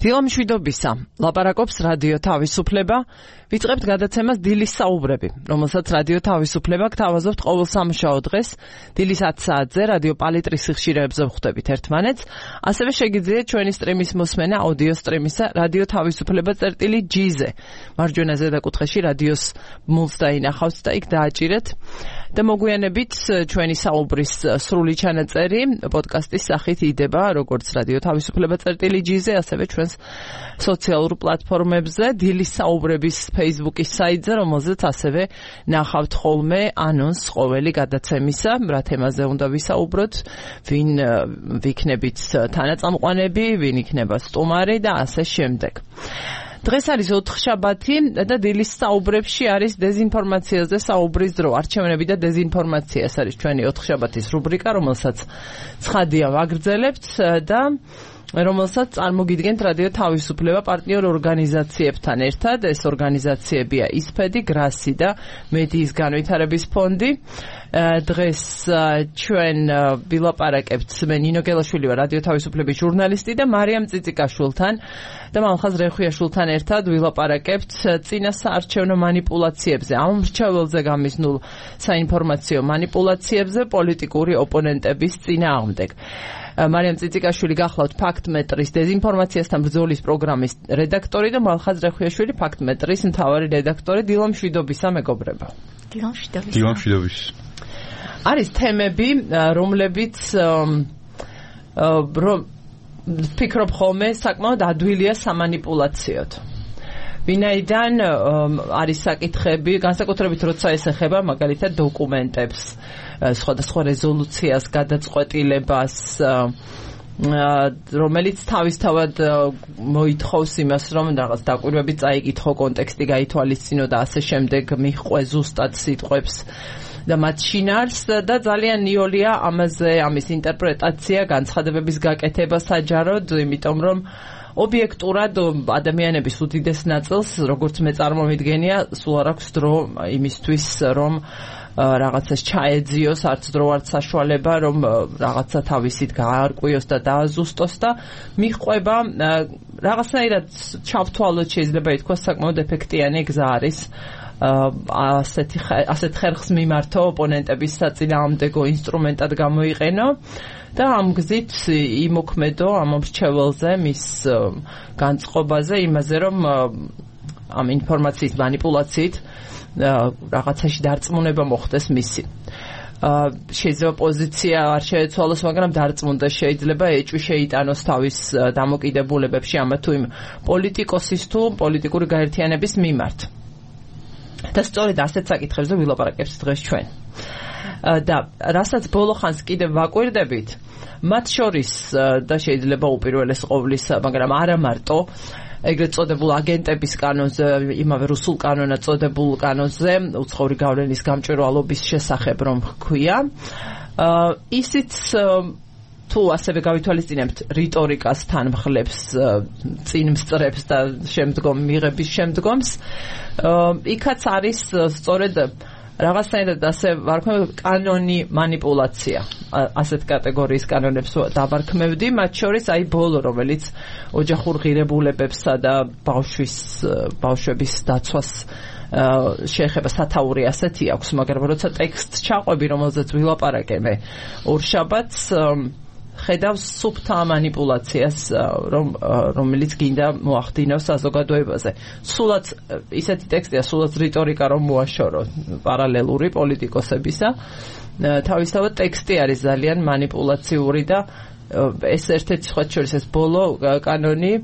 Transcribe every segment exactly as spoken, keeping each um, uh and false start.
დილამშვიდობისა, ლაპარაკობს რადიო თავისუფლება, ვიწყებთ გადაცემას დილის საუბრები, რომელსაც რადიო თავისუფლება გთავაზობთ ყოველ სამშაბათ დღეს, დილის ათ საათზე რადიო პალიტრის სიხშირეებზე ვხვდებით ერთმანეთს, ასევე შეგიძლიათ ჩვენი სტრიმის მოსმენა აუდიო სტრიმისა რადიო თავისუფლება წერტილი ჯი-ზე. მარჯვენა ზედაკუთხეში რადიოს მულს დაინახავთ და იქ დააჭირეთ და მოგვიანებით ჩვენი საუბრის სრული ჩანაწერი პოდკასტის სახით იდება როგორც რადიო თავისუფლება წერტილი ჯი-ზე, ასევე ჩვენს სოციალურ პლატფორმებზე, დილის საუბრების Facebook-ის საიტზე, რომელზეც ასევე ნახავთ ხოლმე ანონსს ყოველი გადაცემისა, რა თემაზე უნდა ვისაუბროთ, ვინ ვიქნებით თანაწამყვანები, ვინ იქნება სტუმარი და ასე შემდეგ. დღეს არის ოთხშაბათი და დილის საუბრებში არის დეზინფორმაციაზე საუბრის დრო. არჩევნები და დეზინფორმაცია, ეს არის ჩვენი ოთხშაბათის რუბრიკა, რომელსაც ცხადია ვაგრძელებთ და რომელსაც წარმოგიდგენთ რადიო თავისუფლება პარტნიორ ორგანიზაციებთან ერთად. ეს ორგანიზაციებია ისფედი, გრასი და მედიის განვითარების ფონდი. დღეს ჩვენ ვილაპარაკებთ მე ნინო გელაშვილი ვარ, რადიო თავისუფლების ჟურნალისტი და მარიამ წიწიკაშვილთან და მალხაზ რეხვიაშვილთან ერთად ვილაპარაკებთ წინა საარჩევნო манипуляციებზე, ამ მრჩეველზე გამიზნულ საინფორმაციო манипуляციებზე პოლიტიკური ოპონენტების წინააღმდეგ. მარიამ წიწიკაშვილი გახლავთ ფაქტმეტრის დეზინფორმაციასთან ბრძოლის პროგრამის რედაქტორი და მალხაზ რეხვიაშვილი ფაქტმეტრის მთავარი რედაქტორი. დილამშვიდობისა მეგობრებო. დილამშვიდობისა. დილამშვიდობის. არის თემები, რომლებიც რომ ვფიქრობ ხოლმე საკმაოდ ადვილია სამანიპულაციოდ. ვინაიდან არის საკითხები, განსაკუთრებით როცა ეს ეხება მაგალითად დოკუმენტებს, სხვადასხვა რეზოლუციას, გადაწყვეტილებას, რომელიც თავისთავად მოითხოვს იმას, რომ რაღაც დაკვირვები წაიკითხო, კონტექსტი გაითვალისწინო და ასე შემდეგ, მიჰყვე ზუსტად სიტყვებს და მათ შინაარს და ძალიან ნიოლია ამაზე ამის ინტერპრეტაცია, განცხადებების გაკეთება საჯაროდ, იმიტომ რომ ობიექტურად ადამიანების უდიდეს ნაწილს, როგორც მე წარმოვიდგენია, სულ არ აქვს დრო იმისთვის, რომ რაღაცას ჩაეძიოს, არც დრო, არც საშუალება, რომ რაღაცა თავისით გაარკვიოს და დააზუსტოს და მიჰყვება რაღაცნაირად ჩავთვალოთ, შეიძლება ითქვას, საკმაოდ ეფექტიანი გზა არის ასეთი ასეთ ხერხს მიმართო ოპონენტების საწინააღმდეგო ინსტრუმენტად გამოიყენო და ამ გზით იმოქმედო ამ მრჩეველზე, მის განწყობაზე, იმაზე, რომ ამ ინფორმაციის манипуляციით რაღაცაში დარწმუნება მოხდეს მისი. შეიძლება პოზიცია არ შეეცვალოს, მაგრამ დარწმუნდა შეიძლება ეჭვი შეიტანოს თავის დამოკიდებულებებში ამა თუ იმ პოლიტიკოსის თუ პოლიტიკური გაერთიანების მიმართ. და სწორედ ასეთ საკითხებზე ვილაპარაკებთ დღეს ჩვენ. და რასაც ბოლო ხანს კიდევ ვაკვირდებით, მათ შორის და შეიძლება უპირველეს ყოვლისა, მაგრამ არა მარტო ეგრეთ წოდებულ აგენტების კანონზე, იმავე რუსულ კანონად წოდებულ კანონზე, უცხოური გავლენის გამჭვირვალობის შესახებ რომ ჰქვია, ისიც თუ ასევე გავითვალისწინებთ რიტორიკას თანმხლებს, წინ მსწრებს და შემდგომ მიღების შემდგომს, იქაც არის სწორედ რაღაცნაირად ასე ვარქმევ კანონი манипуляცია. ასეთ კატეგორიის კანონებს დავარქმევდი, მათ შორის აი ბოლო, რომელიც ოჯახურ ღირებულებებსა და ბავშვის ბავშვების დაცვას შეეხება სათაური ასეთი აქვს, მაგრამ როცა ტექსტს ჩაყვები, რომელზეც ვილაპარაკე მე ორშაბათს, ხედავს სუფთა манипуляციას, რომ რომელიც გინდა მოახდინოს საზოგადოებაზე. სულაც ისეთი ტექსტია, სულაც რიტორიკა რომ მოაშორო პარალელური პოლიტიკოსებისა. თავისთავად ტექსტი არის ძალიან манипуляციური და ეს ერთ-ერთი სხვა შორის ეს ბოლო კანონი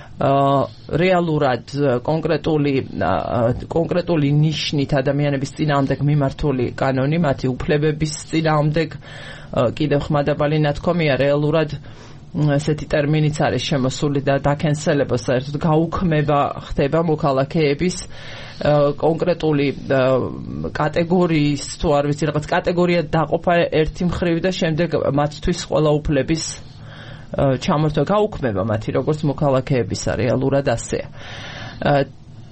რეალურად კონკრეტული კონკრეტული ნიშნით ადამიანების წინააღმდეგ მიმართული კანონი, მათი უფლებების წინააღმდეგ კიდევ ხმადაბალი ნათქვამია, რეალურად ესეთი ტერმინიც არის შემოსული და დაკენსელება, საერთოდ გაუქმება ხდება მოქალაქეების კონკრეტული კატეგორიის, თუ არ ვიცი, რაღაც კატეგორია დაყოფა ერთი მხრივ და შემდეგ მათთვის ყველა უფლების ჩამორთვა, გაუქმება მათი როგორც მოქალაქეებისა, რეალურად ასეა.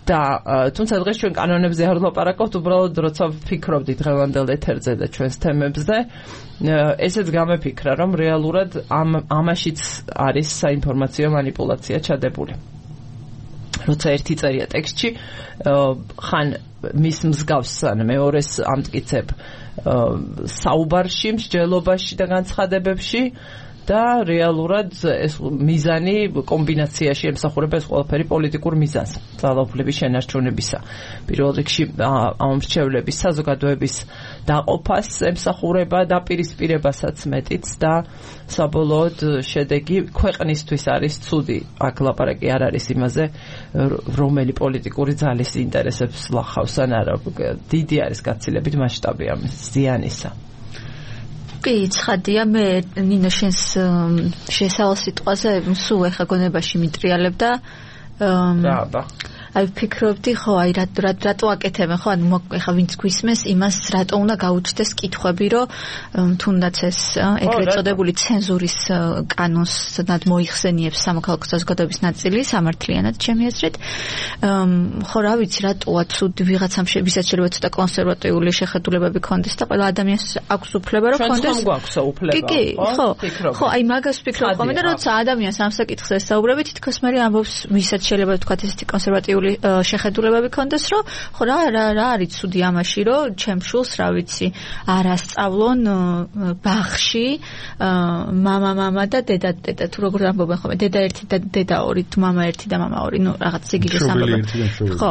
და თუმცა დღეს ჩვენ კანონებზე არ ვლაპარაკობთ, უბრალოდ როცა ვფიქრობდით დღევანდელ ეთერზე და ჩვენს თემებზე, ესეც გამეფიქრა, რომ რეალურად ამ ამაშიც არის საინფორმაციო манипуляცია ჩადებული. როცა ერთი წერია ტექსტში, ხან მის მსგავს ან მეორეს ამტკიცებ საუბარში, მსჯელობაში და განცხადებებში და რეალურად ეს მიზანი კომბინაციაში ემსახურება ეს ყველაფერი პოლიტიკურ მიზანს ძალაუფლების შენარჩუნებისა. პირველ რიგში ამ მრჩევლების საზოგადოების დაყოფას ემსახურება და პირისპირებასაც მეტიც და საბოლოოდ შედეგი ქვეყნისთვის არის ცუდი. აქ ლაპარაკი არ არის იმაზე, რომელი პოლიტიკური ძალის ინტერესებს ლახავს ან არა. დიდი არის გაცილებით მასშტაბი ამის ზიანისა. კი, ცხადია, მე ნინო შენს შესავალ სიტყვაზე სულ ეხა გონებაში მიტრიალებ და რა აი ვფიქრობდი, ხო, აი რატო აკეთებენ, ხო, ანუ ეხა ვინც გვისმენს იმას რატო უნდა გაუჩნდეს კითხვები, რომ თუნდაც ეს ეგრეთ წოდებული ცენზურის კანონს მოიხსენიებს სამოქალაქო საზოგადოების ნაწილი სამართლიანად ჩემი აზრით. ხო, რა ვიცი, რატოა ცუდი ვიღაცამ ვისაც შეიძლება ცოტა კონსერვატიული შეხედულებები ქონდეს და ყველა ადამიანს აქვს უფლება რომ ქონდეს. ჩვენ გვაქვს უფლება. კი, ხო, ხო, აი მაგას ვფიქრობ ხოლმე და როცა ადამიანს ამ საკითხს ესაუბრები, თითქოს მე ამბობს, ვისაც შეიძლება თქვა ესეთი კონსერვატიული შეხედულებები ქონდეს, რომ ხო რა რა რა არის ცუდი ამაში, რომ ჩემს შულს, რა ვიცი, არ ასწავლონ ბაღში მამა მამა და დედა დედა თუ როგორ ამბობენ ხოლმე, დედა ერთი და დედა ორი, თუ მამა ერთი და მამა ორი, ნუ რაღაც სიგიჟეს ამბობენ. ხო.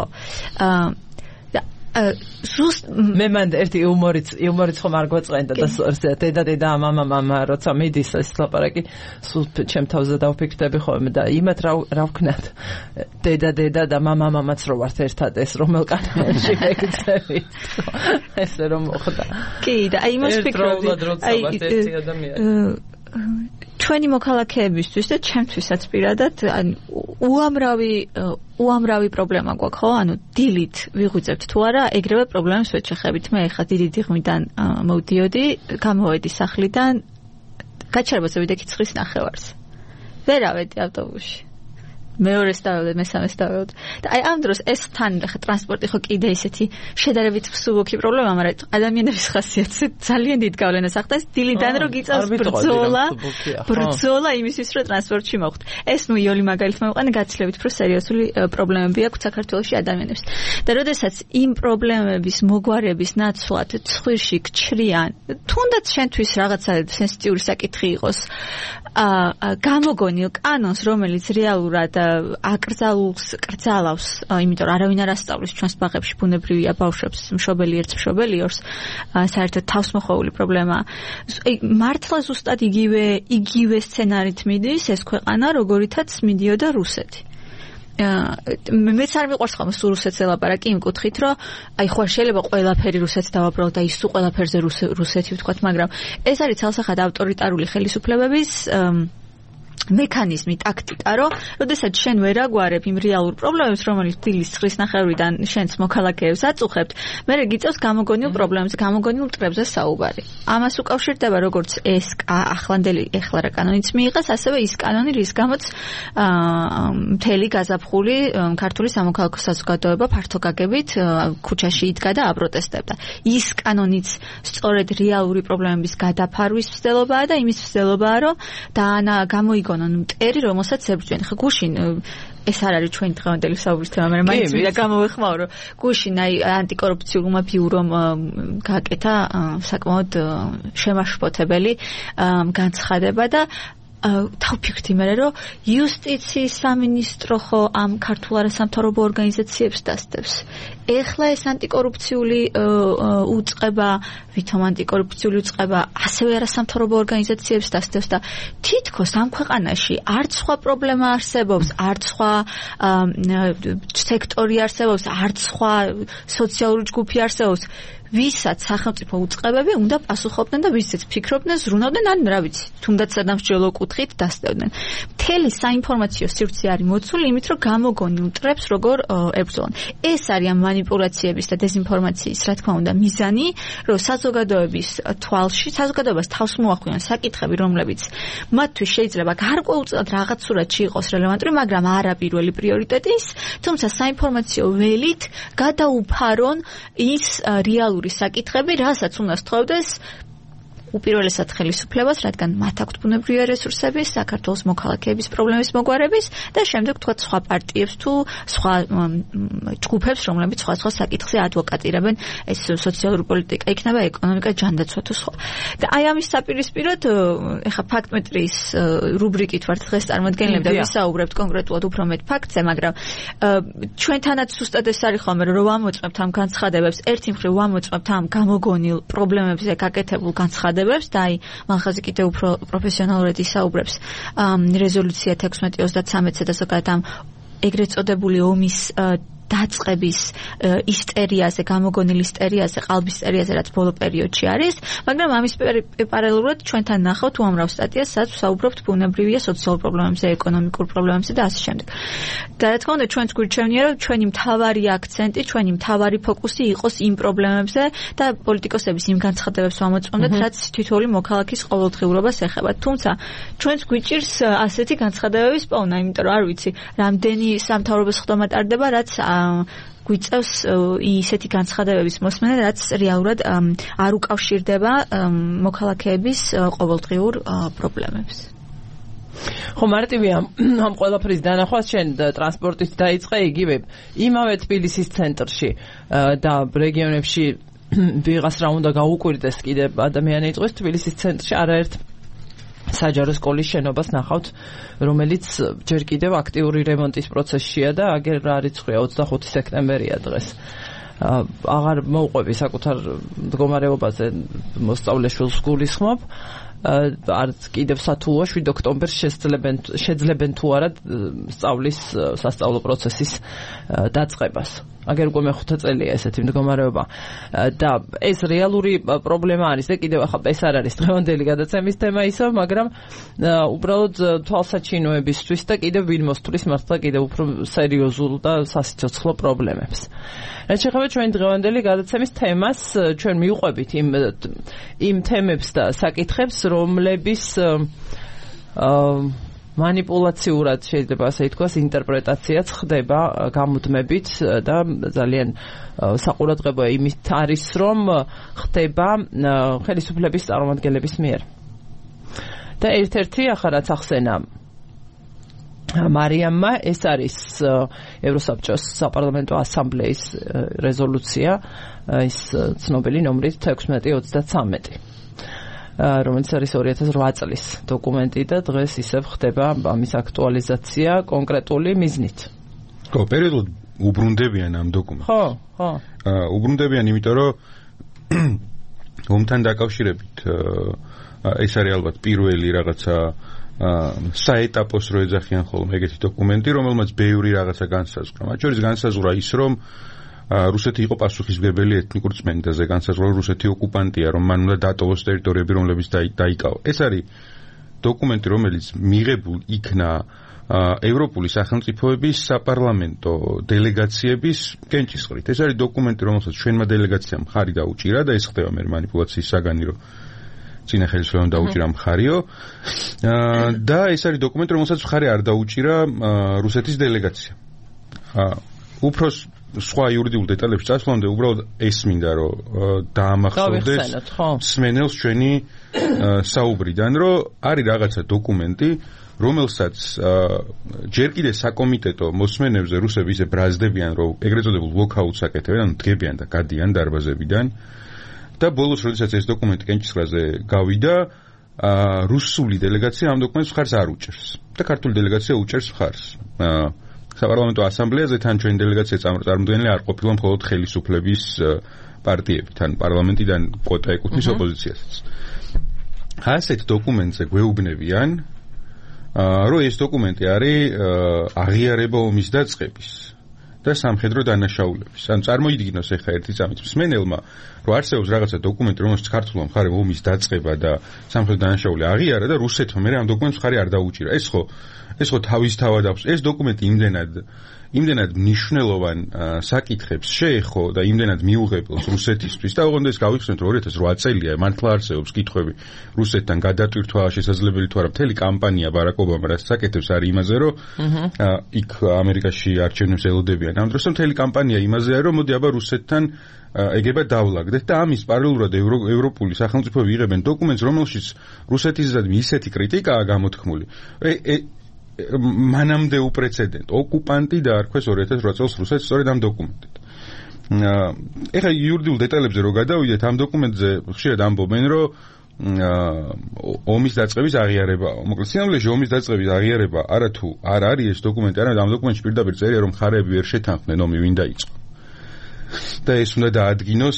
ზუსტ მე მანდ ერთი იუმორიც იუმორიც ხომ არ გვეწყენდა და დედა დედა მამა მამა როცა მიდის ეს ლაპარაკი სულ ჩემ თავზე დავფიქრდები ხოლმე და იმათ რა რა ვქნათ დედა დედა და მამა მამაც რო ვართ ერთად ეს რომელ კანონში მეკცევი ესე რომ მოხდა კი და აი იმას ვფიქრობდი აი ჩვენი მოქალაქეებისთვის და ჩემთვისაც პირადად უამრავი უამრავი პრობლემა გვაქვს, ხო? ანუ დილით ვიღვიძებთ თუ არა, ეგრევე პრობლემას ვეჩეხებით. მე ხა დიდი დიღმიდან მოვდიოდი, გამოვედი სახლიდან, გაჩერებაზე ვიდექი ცხრის ნახევარს. ვერ ავედი ავტობუსში. მეორეს დავევდი, მესამეს დავევდი. და აი ამ დროს ეს თან ხა ტრანსპორტი ხო კიდე ისეთი შედარებით მსუბუქი პრობლემა, მაგრამ ადამიანების ხასიათზე ძალიან დიდ გავლენას ახდენს დილიდან რომ გიწევს ბრძოლა, ბრძოლა იმისთვის რომ ტრანსპორტში მოხვდ. ეს ნუ იოლი მაგალითად მოვიყენე გაცილებით უფრო სერიოზული პრობლემები აქვს საქართველოში ადამიანებს. და როდესაც იმ პრობლემების მოგვარების ნაცვლად ცხვირში გჩრიან, თუნდაც შენთვის რაღაცა სენსიტიური საკითხი იყოს, აა გამოგონილ კანონს, რომელიც რეალურად აკრძალულს კრძალავს, იმიტომ რომ არავინ არ ასწავლის ჩვენს ბაღებში ბუნებრივია ბავშვებს მშობელი ერთს მშობელი ორს, საერთოდ თავსმოხვეული პრობლემა. მართლა ზუსტად იგივე იგივე სცენარით მიდის ეს ქვეყანა, როგორითაც მიდიოდა რუსეთი. მეც არ მიყვარს ხოლმე სულ რუსეთს ელაპარაკი იმ კუთხით, რომ აი ხო შეიძლება ყველაფერი რუსეთს დავაბრალოთ და ის სულ ყველაფერზე რუსეთი ვთქვათ, მაგრამ ეს არის ცალსახად ავტორიტარული ხელისუფლებების მექანიზმი, ტაქტიკა, რომ როდესაც შენ ვერ აგვარებ იმ რეალურ პრობლემებს, რომელიც დილის ცხრის ნახევრიდან შენს მოქალაქეებს აწუხებთ, მე გიწევს გამოგონილ პრობლემებს, გამოგონილ მტრებზე საუბარი. ამას უკავშირდება როგორც ეს ახლანდელი ეხლა რა კანონიც მიიღეს, ასევე ის კანონი, რის გამოც მთელი გაზაფხული ქართული სამოქალაქო საზოგადოება ფართოგაგებით ქუჩაში იდგა და აპროტესტებდა. ის კანონიც სწორედ რეალური პრობლემების გადაფარვის მცდელობაა და იმის მცდელობაა, რომ დაანა გამოიგო მტერი, რომელსაც ებრძვიან. ხა გუშინ ეს არ არის ჩვენი დღევანდელი საუბრის თემა, მაგრამ მაინც მინდა გამოვეხმაო, რომ გუშინ აი ანტიკორუფციულმა ბიურომ გააკეთა საკმაოდ შემაშფოთებელი განცხადება და თავფიქრდი მე რომ იუსტიციის სამინისტრო ხო ამ ქართულ არასამთავრობო ორგანიზაციებს დასდევს. ეხლა ეს ანტიკორუფციული უწყება, ვითომ ანტიკორუფციული უწყება ასევე არასამთავრობო ორგანიზაციებს დასდევს და თითქოს ამ ქვეყანაში არც სხვა პრობლემა არსებობს, არც სხვა სექტორი არსებობს, არც სხვა სოციალური ჯგუფი არსებობს. ვისაც სახელმწიფო უწყებები უნდა პასუხობდნენ და ვისაც ფიქრობდნენ, ზრუნავდნენ, ან რა ვიცი, თუნდაც სადამსჯელო კუთხით დასდევდნენ. მთელი საინფორმაციო სივრცე არის მოცული იმით, რომ გამოგონილ მტრებს როგორ ებრძოლონ. ეს არის ამ მანიპულაციების და დეზინფორმაციის, რა თქმა უნდა, მიზანი, რომ საზოგადოების თვალში, საზოგადოებას თავს მოახვიონ საკითხები, რომლებიც მათთვის შეიძლება გარკვეულწილად რაღაც სურათში იყოს რელევანტური, მაგრამ არა პირველი პრიორიტეტის, თუმცა საინფორმაციო ველით გადაუფარონ ის რეალური საკითხები, რასაც უნდა სწავლდეს უპირველესად ხელისუფლებას, რადგან მათ აქვთ ბუნებრივი რესურსები, საქართველოს მოქალაქეების პრობლემების მოგვარების და შემდეგ თქვა სხვა პარტიებს თუ სხვა ჯგუფებს, რომლებიც სხვა სხვა საკითხზე ადვოკატირებენ, ეს სოციალური პოლიტიკა იქნება, ეკონომიკა, ჯანდაცვა თუ სხვა. და აი ამის საპირისპიროდ, ეხა ფაქტმეტრიის რუბრიკით ვართ დღეს წარმოადგენლები და ვისაუბრებთ კონკრეტულად უფრო მეტ ფაქტზე, მაგრამ ჩვენთანაც ზუსტად ეს არის ხოლმე, რომ ვამოწმებთ ამ განცხადებებს, ერთი მხრივ ვამოწმებთ ამ გამოგონილ პრობლემებზე გაკეთებულ განცხადებებს და აი მალხაზი კიდევ უფრო პროფესიონალურად ისაუბრებს რეზოლუცია თექვსმეტი ოცდათსამეტზე და ზოგადად ამ ეგრეთ წოდებული ომის დაწყების ისტერიაზე, გამოგონილ ისტერიაზე, ყალბის ისტერიაზე, რაც ბოლო პერიოდში არის, მაგრამ ამის პარალელურად ჩვენთან ნახავთ უამრავ სტატიას, სადაც ვსაუბრობთ ბუნებრივია სოციალურ პრობლემებზე, ეკონომიკურ პრობლემებზე და ასე შემდეგ. და რა თქმა უნდა, ჩვენც გვირჩევნია, რომ ჩვენი მთავარი აქცენტი, ჩვენი მთავარი ფოკუსი იყოს იმ პრობლემებზე და პოლიტიკოსების იმ განცხადებებს ვამოწმოთ, რაც თითოეული მოქალაქის ყოველდღიურობას ეხება. თუმცა ჩვენც გვიჭირს ასეთი განცხადებების პოვნა, იმიტომ რომ არ ვიცი, რამდენი სამთავრობო სხდომა ტარდება, რაც გვიწევს ისეთი განცხადებების მოსმენა, რაც რეალურად არ უკავშირდება მოქალაქეების ყოველდღიურ პრობლემებს. ხო, მარტივია ამ ყველაფრის დანახვას შენ ტრანსპორტით დაიწყე იგივე იმავე თბილისის ცენტრში და რეგიონებში ვიღას რა უნდა გაუკვირდეს კიდე ადამიანი იყოს თბილისის ცენტრში არაერთ საჯარო სკოლის შენობას ნახავთ, რომელიც ჯერ კიდევ აქტიური რემონტის პროცესშია და აგერ არიცხვია ოცდახუთი სექტემბერია დღეს. აღარ მოუყვები საკუთარ მდგომარეობაზე მოსწავლეშვილს გულისხმობ. არც კიდევ სათულოა შვიდ ოქტომბერს შეძლებენ შეძლებენ თუ არა სწავლის სასწავლო პროცესის დაწყებას. აგერ უკვე მეხუთე წელია ესეთი მდგომარეობა და ეს რეალური პრობლემა არის და კიდევ ახლა ეს არ არის დღევანდელი გადაცემის თემა ისევ, მაგრამ უბრალოდ თვალსაჩინოებისთვის და კიდევ ვინ მოსთვლის მართლა კიდევ უფრო სერიოზულ და სასიცოცხლო პრობლემებს. რაც შეეხება ჩვენი დღევანდელი გადაცემის თემას, ჩვენ მივყვებით იმ იმ თემებს და საკითხებს, რომლების მანიპულაციურად შეიძლება ასე ითქვას ინტერპრეტაციაც ხდება გამუდმებით და ძალიან საყურადღებოა იმით არის, რომ ხდება ხელისუფლების წარმომადგენლების მიერ. და ერთ-ერთი ახლა რაც ახსენა მარიამმა, ეს არის ევროსაბჭოს საპარლამენტო ასამბლეის რეზოლუცია, ის ცნობილი ნომრით თექვსმეტი ოცდათსამეტი. რომელიც არის ორი ათას რვა წლის დოკუმენტი და დღეს ისევ ხდება ამის აქტუალიზაცია კონკრეტული მიზნით. ხო, პერიოდულად უბრუნდებიან ამ დოკუმენტს. ხო, ხო. უბრუნდებიან, იმიტომ რომ ომთან დაკავშირებით ეს არის ალბათ პირველი რაღაცა საეტაპოს რო ეძახიან ხოლმე ეგეთი დოკუმენტი, რომელმაც ბევრი რაღაცა განსაზღვრა. მათ შორის განსაზღვრა ის, რომ რუსეთი იყო პასუხისმგებელი ეთნიკურ წმენდაზე, განსაზღვრა რუსეთი ოკუპანტია, რომ მან უნდა დატოვოს ტერიტორიები, რომლებიც დაიკავა. ეს არის დოკუმენტი, რომელიც მიღებულ იქნა ევროპული სახელმწიფოების საპარლამენტო დელეგაციების კენჭისყრით. ეს არის დოკუმენტი, რომელსაც ჩვენმა დელეგაციამ მხარი დაუჭირა და ეს ხდება მე მანიპულაციის საგანი, რომ წინა ხელისუფლებამ დაუჭირა მხარიო. და ეს არის დოკუმენტი, რომელსაც მხარი არ დაუჭირა რუსეთის დელეგაციამ. უფრო სხვა იურიდიულ დეტალებში წასვლამდე უბრალოდ ეს მინდა რომ დაამახსოვრდეს მსმენელს ჩვენი საუბრიდან, რომ არის რაღაცა დოკუმენტი, რომელსაც ჯერ კიდე საკომიტეტო მოსმენებზე რუსები ისე ბრაზდებიან, რომ ეგრეთ წოდებულ ლოკაუტს აკეთებენ, ანუ დგებიან და გადიან დარბაზებიდან და ბოლოს როდესაც ეს დოკუმენტი კენჭისყრაზე გავიდა, რუსული დელეგაცია ამ დოკუმენტს მხარს არ უჭერს და ქართული დელეგაცია უჭერს მხარს. საპარლამენტო ასამბლეაზე თან ჩვენი დელეგაცია წარმოდგენილი არ ყოფილა მხოლოდ ხელისუფლების პარტიებით, თან პარლამენტიდან კვოტა ეკუთვნის ოპოზიციასაც. ასეთ დოკუმენტზე გვეუბნებიან, რომ ეს დოკუმენტი არის აღიარება ომის დაწყების და სამხედრო დანაშაულების. ან წარმოიდგინოს ახლა ერთი წამით მსმენელმა, რომ არსებობს რაღაცა დოკუმენტი, რომელშიც ქართულმა მხარემ ომის დაწყება და სამხედრო დანაშაული აღიარა და რუსეთმა მე ამ დოკუმენტს მხარი არ დაუჭირა. ეს ხო ეს ხო თავისთავად აქვს. ეს დოკუმენტი იმდენად იმდენად მნიშვნელოვან საკითხებს შეეხო და იმდენად მიუღებელს რუსეთისთვის და ოღონდ ეს გავიხსენოთ რომ ორი ათას ორი წელია მართლა არსებობს კითხვები რუსეთთან გადატვირთვა შესაძლებელი თუ არა მთელი კამპანია ბარაკ ობამა რაც საკეთებს არის იმაზე რომ იქ ამერიკაში არჩევნებს ელოდებიან ამ დროს მთელი კამპანია იმაზეა რომ მოდი აბა რუსეთთან ეგება დავლაგდეთ და ამის პარალელურად ევროპული სახელმწიფოები იღებენ დოკუმენტს რომელშიც რუსეთისადმი ისეთი კრიტიკაა გამოთქმული მანამდე უპრეცედენტ ოკუპანტი დაარქვეს ორი ათას ორი წელს რუსეთს სწორედ ამ დოკუმენტით. ეხლა იურიდიულ დეტალებზე რო გადავიდეთ ამ დოკუმენტზე ხშირად ამბობენ რომ ომის დაწყების აღიარებაა. მოკლედ სინამდვილეში ომის დაწყების აღიარება არათუ არ არის ეს დოკუმენტი, არამედ ამ დოკუმენტში პირდაპირ წერია რომ მხარეები ვერ შეთანხმდნენ ომი ვინ დაიწყო. და ეს უნდა დაადგინოს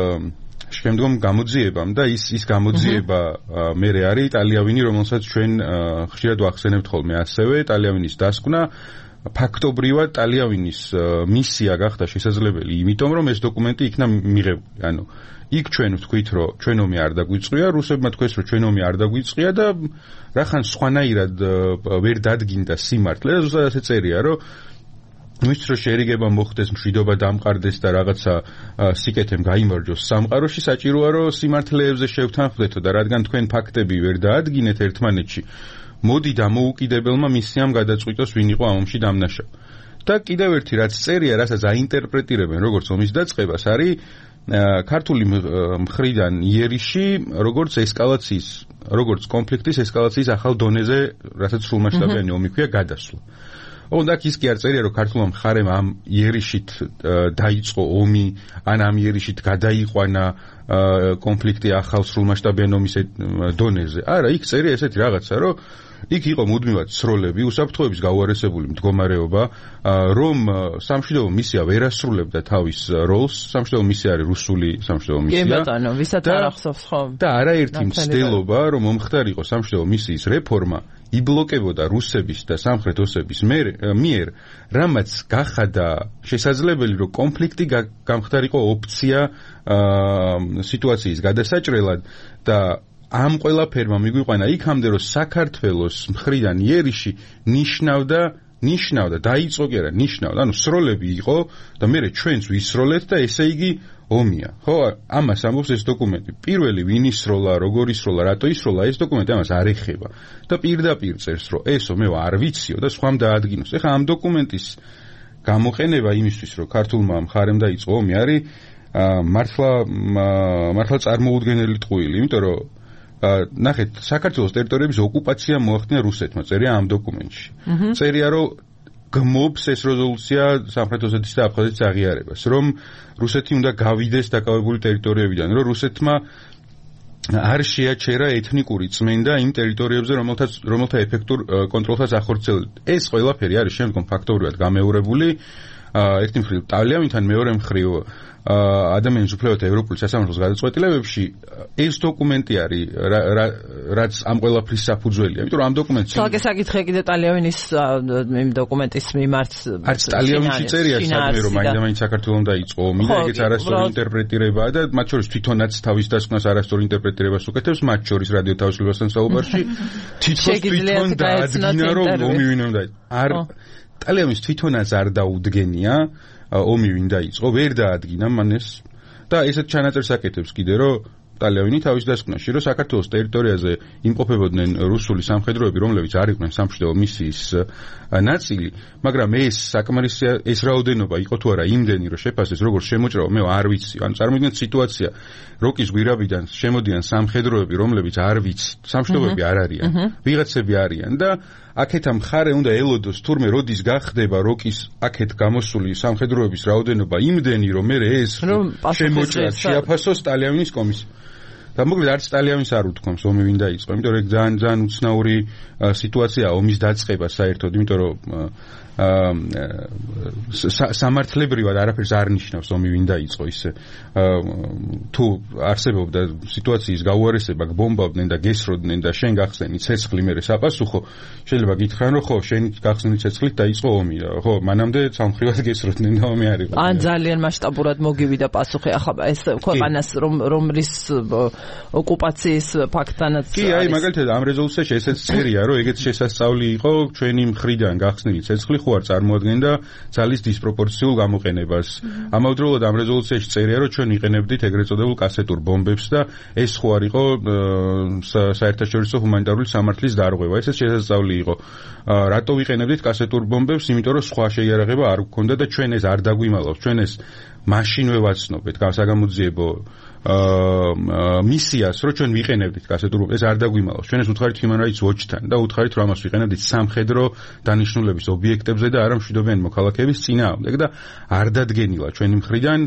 შემდგომ გამოძიებამ და ის ის გამოძიება მერე არის ტალიავინი, რომელსაც ჩვენ ხშირად ვახსენებთ ხოლმე ასევე ტალიავინის დასკვნა ფაქტობრივად ტალიავინის მისია გახდა შესაძლებელი, იმიტომ რომ ეს დოკუმენტი იქნა მიღებული. ანუ იქ ჩვენ ვთქვით, რომ ჩვენ ომი არ დაგვიწყია, რუსებმა თქვეს, რომ ჩვენ ომი არ დაგვიწყია და რახან სხვანაირად ვერ დადგინდა სიმართლე და ზუსტად ასე წერია, რომ მის რო შერიგება მოხდეს, მშვიდობა დამყარდეს და რაღაცა სიკეთემ გაიმარჯოს სამყაროში, საჭიროა რომ სიმართლეებზე შევთანხმდეთო და რადგან თქვენ ფაქტები ვერ დაადგინეთ ერთმანეთში, მოდი დამოუკიდებელმა მისიამ გადაწყვიტოს ვინ იყო ამ ომში დამნაშავე. და კიდევ ერთი რაც წერია, რასაც აინტერპრეტირებენ როგორც ომის დაწყებას, არის ქართული მხრიდან იერიში, როგორც ესკალაციის, როგორც კონფლიქტის ესკალაციის ახალ დონეზე, რასაც სრულმასშტაბიანი ომი ქვია, გადასვლა. ოღონდ აქ ის კი არ წერია, რომ ქართულმა მხარემ ამ იერიშით დაიწყო ომი, ან ამ იერიშით გადაიყვანა კონფლიქტი ახალ სრულმასშტაბიან ომის დონეზე. არა, იქ წერია ესეთი რაღაცა, რომ იქ იყო მუდმივად სროლები, უსაფრთხოების გაუარესებული მდგომარეობა, რომ სამშვიდობო მისია ვერ ასრულებდა თავის როლს, სამშვიდობო მისია არის რუსული სამშვიდობო მისია. კი ბატონო, ვისაც არ ახსოვს ხო? და არაერთი მცდელობა, რომ მომხდარიყო სამშვიდობო მისიის რეფორმა, იბლოკებოდა რუსების და სამხრეთ ოსების მიერ, რამაც გახადა შესაძლებელი, რომ კონფლიქტი გამხდარიყო ოფცია სიტუაციის გადასაჭრელად და ამ ყველაფერმა მიგვიყვანა იქამდე, რომ საქართველოს მხრიდან იერიში ნიშნავდა, ნიშნავდა, დაიწყო კი არა, ნიშნავდა, ანუ სროლები იყო და მე ჩვენც ვისროლეთ და ესე იგი ომია. ხო, ამას ამბობს ეს დოკუმენტი. პირველი ვინ ისროლა, როგორ ისროლა, რატო ისროლა, ეს დოკუმენტი ამას არ ეხება. და პირდაპირ წერს, რომ ესო მე არ ვიციო და სხვამ დაადგინოს. ეხლა ამ დოკუმენტის გამოყენება იმისთვის, რომ ქართულმა მხარემ დაიწყო ომი, არის მართლა მართლა წარმოუდგენელი ტყუილი, იმიტომ რომ ნახეთ, საქართველოს ტერიტორიების ოკუპაცია მოახდინა რუსეთმა, წერია ამ დოკუმენტში. წერია, რომ გმობს ეს რეზოლუცია სამხრეთ ოსეთის და აფხაზეთის აღიარებას, რომ რუსეთი უნდა გავიდეს დაკავებული ტერიტორიებიდან, რომ რუსეთმა არ შეაჩერა ეთნიკური წმენდა იმ ტერიტორიებზე, რომელთაც რომელთა ეფექტურ კონტროლსაც ახორციელებდა. ეს ყველაფერი არის შემდგომ ფაქტობრივად გამეორებული ერთი მხრივ ტალიავინთან, მეორე მხრივ ადამიანის უფლებათა ევროპული სასამართლოს გადაწყვეტილებებში. ეს დოკუმენტი არის რაც ამ ყველაფრის საფუძველია, იმიტომ რომ ამ დოკუმენტში თალკე საკითხი კიდე ტალიავინის იმ დოკუმენტის მიმართ არც ტალიავინში წერია საქმე, რომ მაინდა-მაინც საქართველოს დაიწყო ომი და ეგეც არასწორი ინტერპრეტირებაა და მათ შორის თვითონაც თავის დასკვნას არასწორი ინტერპრეტირებას უკეთებს, მათ შორის რადიო თავისუფლებასთან საუბარში თვითონ თვითონ დაადგინა, რომ ომი ვინ უნდა არ ტალიავინს თვითონაც არ დაუდგენია ომი ვინ დაიწყო, ვერ დაადგინა მან ეს და ესეთ ჩანაწერს აკეთებს კიდე, რომ ტალიავინი თავის დასკვნაში, რომ საქართველოს ტერიტორიაზე იმყოფებოდნენ რუსული სამხედროები, რომლებიც არ იყვნენ სამშვიდობო მისიის ნაწილი, მაგრამ ეს საკმარისია, ეს რაოდენობა იყო თუ არა იმდენი, რომ შეფასდეს როგორც შემოჭრავა, მე არ ვიცი. ანუ წარმოიდგინეთ სიტუაცია, როკის გვირაბიდან შემოდიან სამხედროები, რომლებიც არ ვიცი, სამშვიდობოები არ არიან, ვიღაცები არიან და აქეთ მხარე უნდა ელოდოს თურმე როდის გახდება როკის აქეთ გამოსული სამხედროების რაოდენობა იმდენი, რომ მე ეს შემოჭრა შეაფასოს ტალიავინის კომისია. და მოკლედ არც ტალიავინს არ უთქვამს ომი ვინ დაიწყო, იმიტომ რომ ძალიან ძალიან უცნაური სიტუაციაა ომის დაწყება საერთოდ, იმიტომ რომ სამართლებრივად არაფერს არ ნიშნავს ომი ვინ დაიწყო ისე თუ არსებობდა სიტუაციის გაუარესება, გბომბავდნენ და გესროდნენ და შენ გახსენი ცეცხლი მერე საპასუხო, შეიძლება გითხრან რომ ხო, შენ გახსენი ცეცხლით დაიწყო ომი, ხო, მანამდე სამხრივად გესროდნენ და ომი არ იყო. ან ძალიან მასშტაბურად მოგივიდა პასუხი, ახლა ეს ქვეყანას რომ რომლის ოკუპაციის ფაქტთანაც კი, აი მაგალითად ამ რეზოლუციაში ესეც წერია, რომ ეგეც შესასწავლი იყო ჩვენი მხრიდან გახსნილი ცეცხლი ხო არ წარმოადგენდა ძალის დისპროპორციულ გამოყენებას. ამავდროულად ამ რეზოლუციაში წერია, რომ ჩვენ იყენებდით ეგრეთ წოდებულ კასეტურ ბომბებს და ეს ხო არ იყო საერთაშორისო ჰუმანიტარული სამართლის დარღვევა. ესეც შესაძლებელი იყო. რატო ვიყენებდით კასეტურ ბომბებს? იმიტომ რომ სხვა შეიარაღება არ გქონდა და ჩვენ ეს არ დაგვიმალავს. ჩვენ ეს მაშინვე ვაცნობეთ გასაგამოძიებო მისიას, რომ ჩვენ ვიყენებდით კასეტურ ბომბებს, ეს არ დაგვიმალავს. ჩვენ ეს უთხარით Human Rights Watch-თან და უთხარით რომ ამას ვიყენებდით სამხედრო დანიშნულების ობიექტებზე და არა მშვიდობიანი მოქალაქეების წინააღმდეგ და არ დადგენილა ჩვენი მხრიდან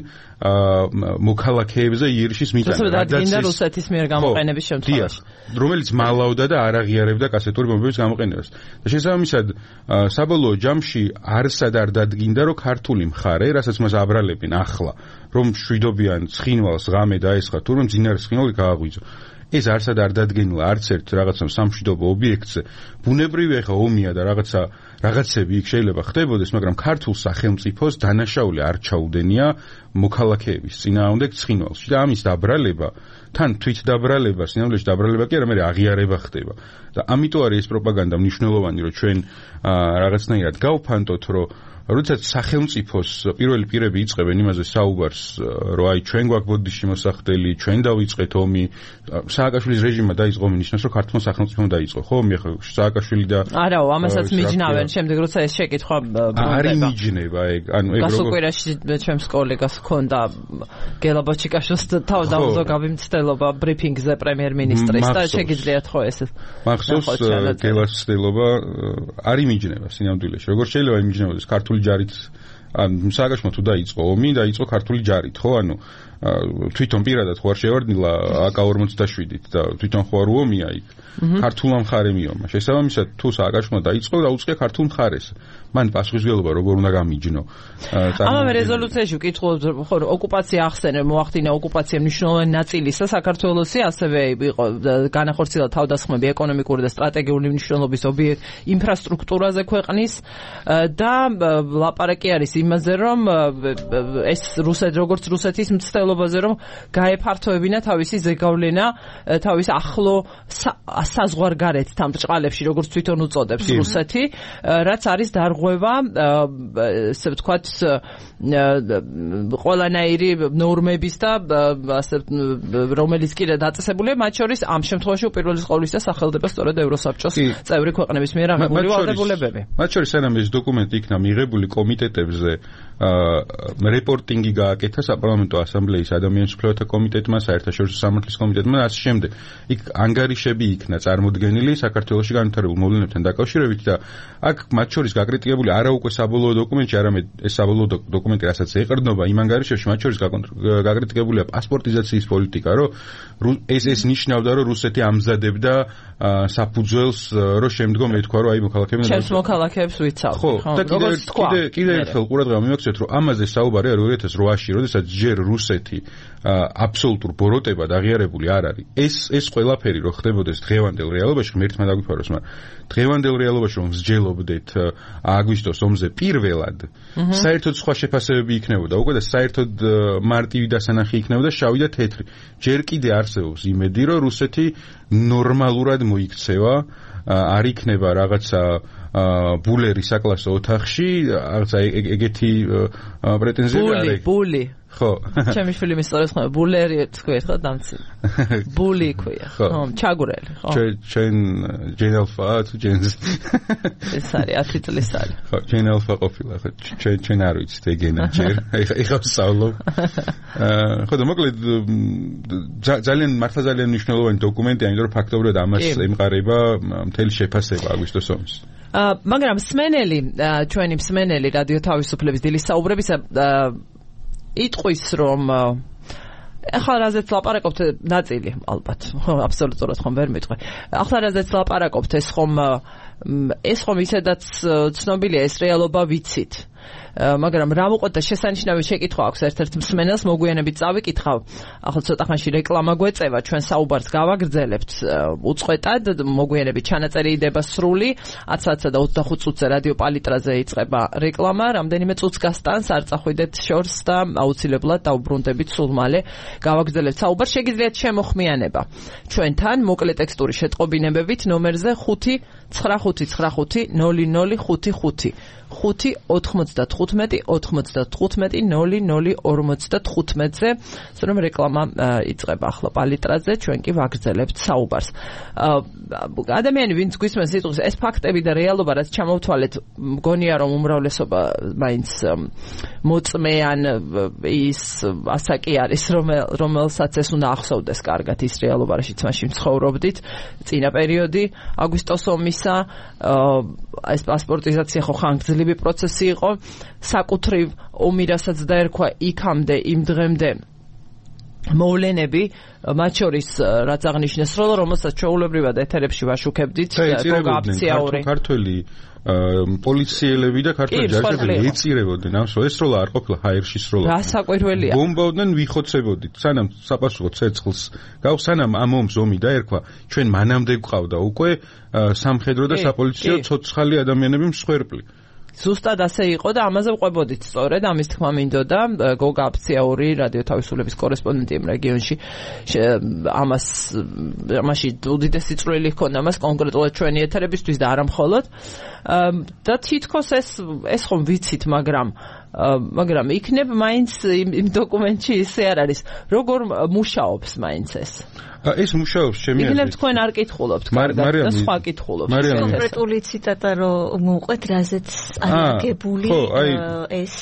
მოქალაქეებზე იერიშის მიტანა. დადგინდა რუსეთის მიერ გამოყენების შემთხვევაში, რომელიც მალავდა და არ აღიარებდა კასეტური ბომბების გამოყენებას. და შესაბამისად, საბოლოო ჯამში არსად არ დადგინდა, რომ ქართული მხარე, რასაც მას აბრალებენ ახლა, რომ მშვიდობიან ცხინვალს ღამე დაესხა თუ რომ მძინარე ცხინვალი გააღვიძო. ეს არსად არ დადგენილა არც ერთ რაღაცა სამშვიდობო ობიექტზე. ბუნებრივია ხა ომია და რაღაცა რაღაცები იქ შეიძლება ხდებოდეს, მაგრამ ქართულ სახელმწიფოს დანაშაული არ ჩაუდენია მოქალაქეების წინააღმდეგ ცხინვალში და ამის დაბრალება, თან თვით დაბრალება, სინამდვილეში დაბრალება კი არა, მე აღიარება ხდება. და ამიტომ არის ეს პროპაგანდა მნიშვნელოვანი, რომ ჩვენ რაღაცნაირად გავფანტოთ, რომ როდესაც სახელმწიფოს პირველი პირები იწყებენ იმაზე საუბარს, რომ აი ჩვენ გვაქვს ბოდიში მოსახდელი, ჩვენ დავიწყეთ ომი, სააკაშვილის რეჟიმმა დაიწყო ომი, ნიშნავს რომ ქართულმა სახელმწიფომ დაიწყო, ხო? მე ხო სააკაშვილი და არაო, ამასაც მიჯნავენ, შემდეგ როცა ეს შეკითხვა ბრუნდება. არ იმიჯნება ეგ, ანუ ეგ როგორ გასუკვირაში ჩემს კოლეგას ჰქონდა გელაბოჩიკაშოს თავდაუზო გავიმცდელობა ბრიფინგზე პრემიერ-მინისტრის და შეგიძლიათ ხო ეს მახსოვს გელას ცდელობა არ იმიჯნება სინამდვილეში. როგორ შეიძლება იმიჯნებოდეს ქართული ჯარით, ან სააკაშმა თუ დაიწყო ომი, დაიწყო ქართული ჯარით, ხო? ანუ თვითონ პირადად ხო არ შევარდნილა აკ ორმოცდაშვიდით და თვითონ ხო არ უომია იქ. ქართულმა მხარემ იომა. შესაბამისად, თუ სააკაშმა დაიწყო, დაუწყია ქართულ მხარეს. მან პასუხისმგებლობა როგორ უნდა გამიჯნო. ამავე რეზოლუციაში ვკითხულობთ, ხო, ოკუპაცია ახსენე, მოახდინა ოკუპაცია მნიშვნელოვანი ნაწილისა საქართველოსი, ასევე იყო განახორციელა თავდასხმები ეკონომიკური და სტრატეგიული მნიშვნელობის ობიექტ ინფრასტრუქტურაზე ქვეყნის და ლაპარაკი არის იმაზე, რომ ეს რუსეთ როგორც რუსეთის მცდელობაზე, რომ გაეფართოებინა თავისი ზეგავლენა თავის ახლო საზღვარგარეთთან ბრჭყალებში, როგორც თვითონ უწოდებს რუსეთი, რაც არის დარღვევა, ესე ვთქვათ, ყველანაირი ნორმების და ასე რომელიც კიდე დაწესებულია, მათ შორის ამ შემთხვევაში უპირველეს ყოვლისა სახელდება სწორედ ევროსაბჭოს წევრი ქვეყნების მიერ აღებული ვალდებულებები. მათ შორის სანამ ეს დოკუმენტი იქნა მიღებული კომიტეტებზე, რეპორტინგი გააკეთა საპარლამენტო ასამბლეის ადამიანის უფლებათა კომიტეტმა, საერთაშორისო სამართლის კომიტეტმა და ასე შემდეგ. იქ ანგარიშები იქნა წარმოდგენილი საქართველოში განვითარებულ მოვლენებთან დაკავშირებით და აქ მათ შორის გაკრიტიკებული არა უკვე საბოლოო დოკუმენტში, არამედ ეს საბოლოო დოკუმენტი, რასაც ეყრდნობა იმ ანგარიშებში, მათ შორის გაკრიტიკებულია პასპორტიზაციის პოლიტიკა, რომ ეს ეს ნიშნავდა, რომ რუსეთი ამზადებდა საფუძველს, რომ შემდგომ ეთქვა, რომ აი მოქალაქეები ჩემს მოქალაქეებს ვიცავ. ხო, და კიდე კიდე ერთხელ ყურადღება მივაქცევთ, რომ ამაზე საუბარი არის ორი ათას რვაში, როდესაც ჯერ რუსეთი აბსოლუტურ ბოროტებად აღიარებული არ არის. ეს ეს ყველაფერი რო ხდებოდეს დღევანდელ რეალობაში, ღმერთმა დაგვიფაროს, მაგრამ დღევანდელ რეალობაში რომ მსჯელობდეთ აგვისტოს ომზე პირველად, საერთოდ სხვა შეფასებები იქნებოდა, უკვე და საერთოდ მარტივი დასანახი იქნებოდა შავი და თეთრი. ჯერ კიდე არსებობს იმედი, რომ რუსეთი ნორმალურად მოიქცევა, არ იქნება რაღაცა ბულერი საკლასო ოთახში, რაღაცა ეგეთი პრეტენზიები არ აქვს. ბული, ხო. ჩემი შვილი მისწორებს ხოლმე ბულერი თქვი ხო დამცი. ბული ქვია. ხო, ჩაგურელი, ხო. ჩვენ ჯენ ალფა თუ ჯენზ. ეს არის ათი წლის არის. ხო, ჯენ ალფა ყოფილა, ხო. ჩვენ ჩვენ არ ვიცით ეგენა ჯერ. ეხლა ვსწავლობ. ხო და მოკლედ ძალიან მართლა ძალიან მნიშვნელოვანი დოკუმენტია, იმიტომ რომ ფაქტობრივად ამას ემყარება მთელი შეფასება აგვისტოს ომის. მაგრამ მსმენელი, ჩვენი მსმენელი რადიო თავისუფლების დილის საუბრებისა იტყვის, რომ ახლა რაზეც ლაპარაკობთ ნაწილი, ალბათ, აბსოლუტურად ხომ ვერ მეტყვი. ახლა რაზეც ლაპარაკობთ, ეს ხომ ეს ხომ ისედაც ცნობილია, ეს რეალობა ვიცით. მაგრამ რა მოყვეთ და შესანიშნავი შეკითხვა აქვს ერთ-ერთ მსმენელს, მოგვიანებით წავიკითხავ. ახლა ცოტა ხანში რეკლამა გვეწევა, ჩვენ საუბარს გავაგრძელებთ უწყვეტად, მოგვიანებით ჩანაწერი იდება სრული, ათსაათსა და ოცდახუთ წუთზე რადიო პალიტრაზე იწყება რეკლამა, რამდენიმე წუთს გასტანს, არ წახვიდეთ შორს და აუცილებლად დაუბრუნდებით სულ მალე. გავაგრძელებთ საუბარს, შეგიძლიათ შემოხმიანება ჩვენთან მოკლე ტექსტური შეტყობინებებით ნომერზე ხუთი ცხრა ხუთი ხუთი ცხრა ხუთი ნოლი ნოლი ხუთი ხუთი ხუთი ოთხმოცდათხუთმეტი ოთხმოცდათხუთმეტი ნოლი ნოლი ორმოცდათხუთმეტზე რომ რეკლამა იწყება ახლა პალიტრაზე ჩვენ კი ვაგრძელებთ საუბარს ადამიანი ვინც გვისმენს სიტყვის ეს ფაქტები და რეალობა რაც ჩამოვთვალეთ მგონია რომ უმრავლესობა მაინც მოწმეან ის ასაკი არის რომელსაც ეს უნდა ახსოვდეს კარგად ის რეალობა რაშიც მაშინ ცხოვრობდით წინა პერიოდი აგვისტოს ომისა ეს პასპორტიზაცია ხო ხანგრძლივი პროცესი იყო საკუთრივ ომი რასაც დაერქვა იქამდე იმ დღემდე მოვლენები მათ შორის რაც აღნიშნეს რომ რომელსაც ჩვეულებრივად ეთერებში ვაშუქებდით გოგა აფციაური ქართველი პოლიციელები და ქართველი ჯარისკაცები ეწირებოდნენ ამ ეს როლა არ ყოფილა ჰაერში სროლა გასაკვირველია ბომბავდნენ ვიხოცებოდით სანამ საპასუხო ცეცხლს გავ სანამ ამ ომს ომი დაერქვა ჩვენ მანამდე გვყავდა უკვე სამხედრო და საპოლიციო ცოცხალი ადამიანები მსხვერპლი ზუსტად ასე იყო და ამაზე ვყვებოდით სწორედ ამის თქმა მინდოდა გოგა აფციაური რადიო თავისუფლების კორესპონდენტი იმ რეგიონში ამას ამაში უდიდესი წვლილი ჰქონდა მას კონკრეტულად ჩვენი ეთერებისთვის და არა მხოლოდ და თითქოს ეს ეს ხომ ვიცით მაგრამ მაგრამ იქნებ მაინც იმ დოკუმენტში ისე არ არის როგორ მუშაობს მაინც ეს ეს მუშაობს ჩემი აზრით. იქნებ თქვენ არ კითხულობთ, კარგად და სხვა კითხულობთ. კონკრეტული ციტატა რომ მოვყვეთ, რაზეც არის აგებული ეს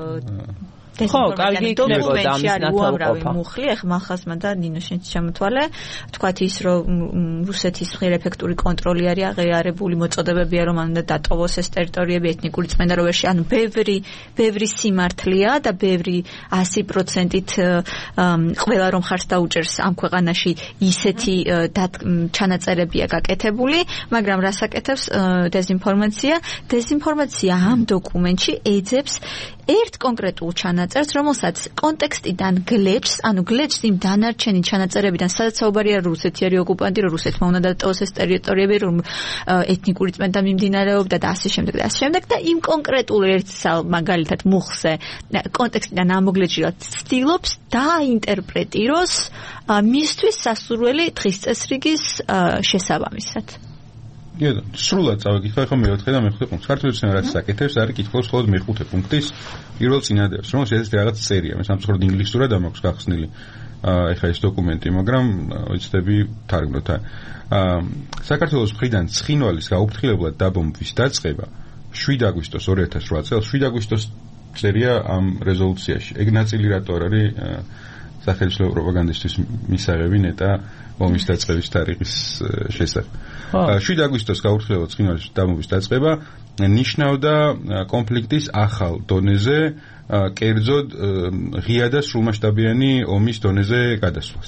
ხო, კარგი იქნებოდა ამის ნათელყოფა. მუხლი, ახლა მახასმა და ნინოშენც შემოთვალე, თქვათ ის რომ რუსეთის მხრივ ეფექტური კონტროლი არის აღიარებული, მოწოდებებია რომ უნდა დატოვოს ეს ტერიტორიები ეთნიკური წმენდარობაში, ანუ ბევრი, ბევრი სიმართლეა და ბევრი ასი პროცენტით ყველა რომ ხარს დაუჭერს ამ ქვეყანაში ისეთი ჩანაწერებია გაკეთებული, მაგრამ რას აკეთებს დეზინფორმაცია? დეზინფორმაცია ამ დოკუმენტში ეძებს ერთ კონკრეტულ ჩანაწერს, რომელსაც კონტექსტიდან გლეჭს, ანუ გლეჭს იმ დანარჩენი ჩანაწერებიდან, სადაც საუბარია რუსეთი არის ოკუპანტი, რომ რუსეთმა უნდა დატოვოს ეს ტერიტორიები, რომ ეთნიკური წმენდა მიმდინარეობდა და ასე შემდეგ და ასე შემდეგ და იმ კონკრეტულ ერთ მაგალითად მუხზე კონტექსტიდან ამოგლეჭილად ცდილობს დააინტერპრეტიროს მისთვის სასურველი დღის წესრიგის შესაბამისად. იო, სრულად წავაგიხო, ახლა მეოთხე და მეხუთე პუნქტს. ქართული ენა რაც საკეთებს, არის კითხავს მხოლოდ მეხუთე პუნქტის პირველ წინადადებას, რომელსაც ეს რაღაც წერია. მე სამწუხაროდ ინგლისურად არ მაქვს გახსნილი ახლა ეს დოკუმენტი, მაგრამ ვიცდები თარგმნოთ. საქართველოს მხრიდან ცხინვალის გაუფრთხილებლად დაბომბვის დაწყება შვიდი აგვისტოს ორი ათას რვა წელს, შვიდი აგვისტოს წერია ამ რეზოლუციაში. ეგ ნაწილი რატო არ არის სახელმწიფო პროპაგანდისტის მისაღები ნეტა ომის დაწყების თარიღის შესახებ. შვიდი აგვისტოს გაუფრთხილებლად ცხინვალის დაბომბვის დაწყება ნიშნავდა კონფლიქტის ახალ დონეზე კერძოდ ღია და სრულმასშტაბიანი ომის დონეზე გადასვლას.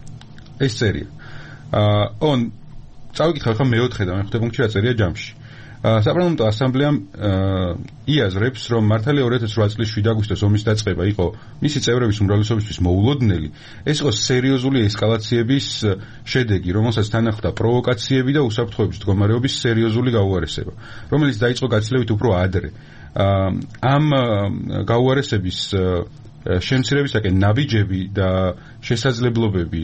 ეს წერია. on წავიკითხავ ხა მეოთხე და მეხუთე პუნქტში რა წერია ჯამში. საპარლამენტო ასამბლეამ იაზრებს, რომ მართალია ორი ათას რვა წლის შვიდი აგვისტოს ომის დაწყება იყო მისი წევრების უმრავლესობისთვის მოულოდნელი. ეს იყო სერიოზული ესკალაციების შედეგი, რომელსაც თან ახლდა პროვოკაციები და უსაფრთხოების მდგომარეობის სერიოზული გაუარესება, რომელიც დაიწყო გაცილებით უფრო ადრე. ამ გაუარესების შემცირებისაკენ ნაბიჯები და შესაძლებლობები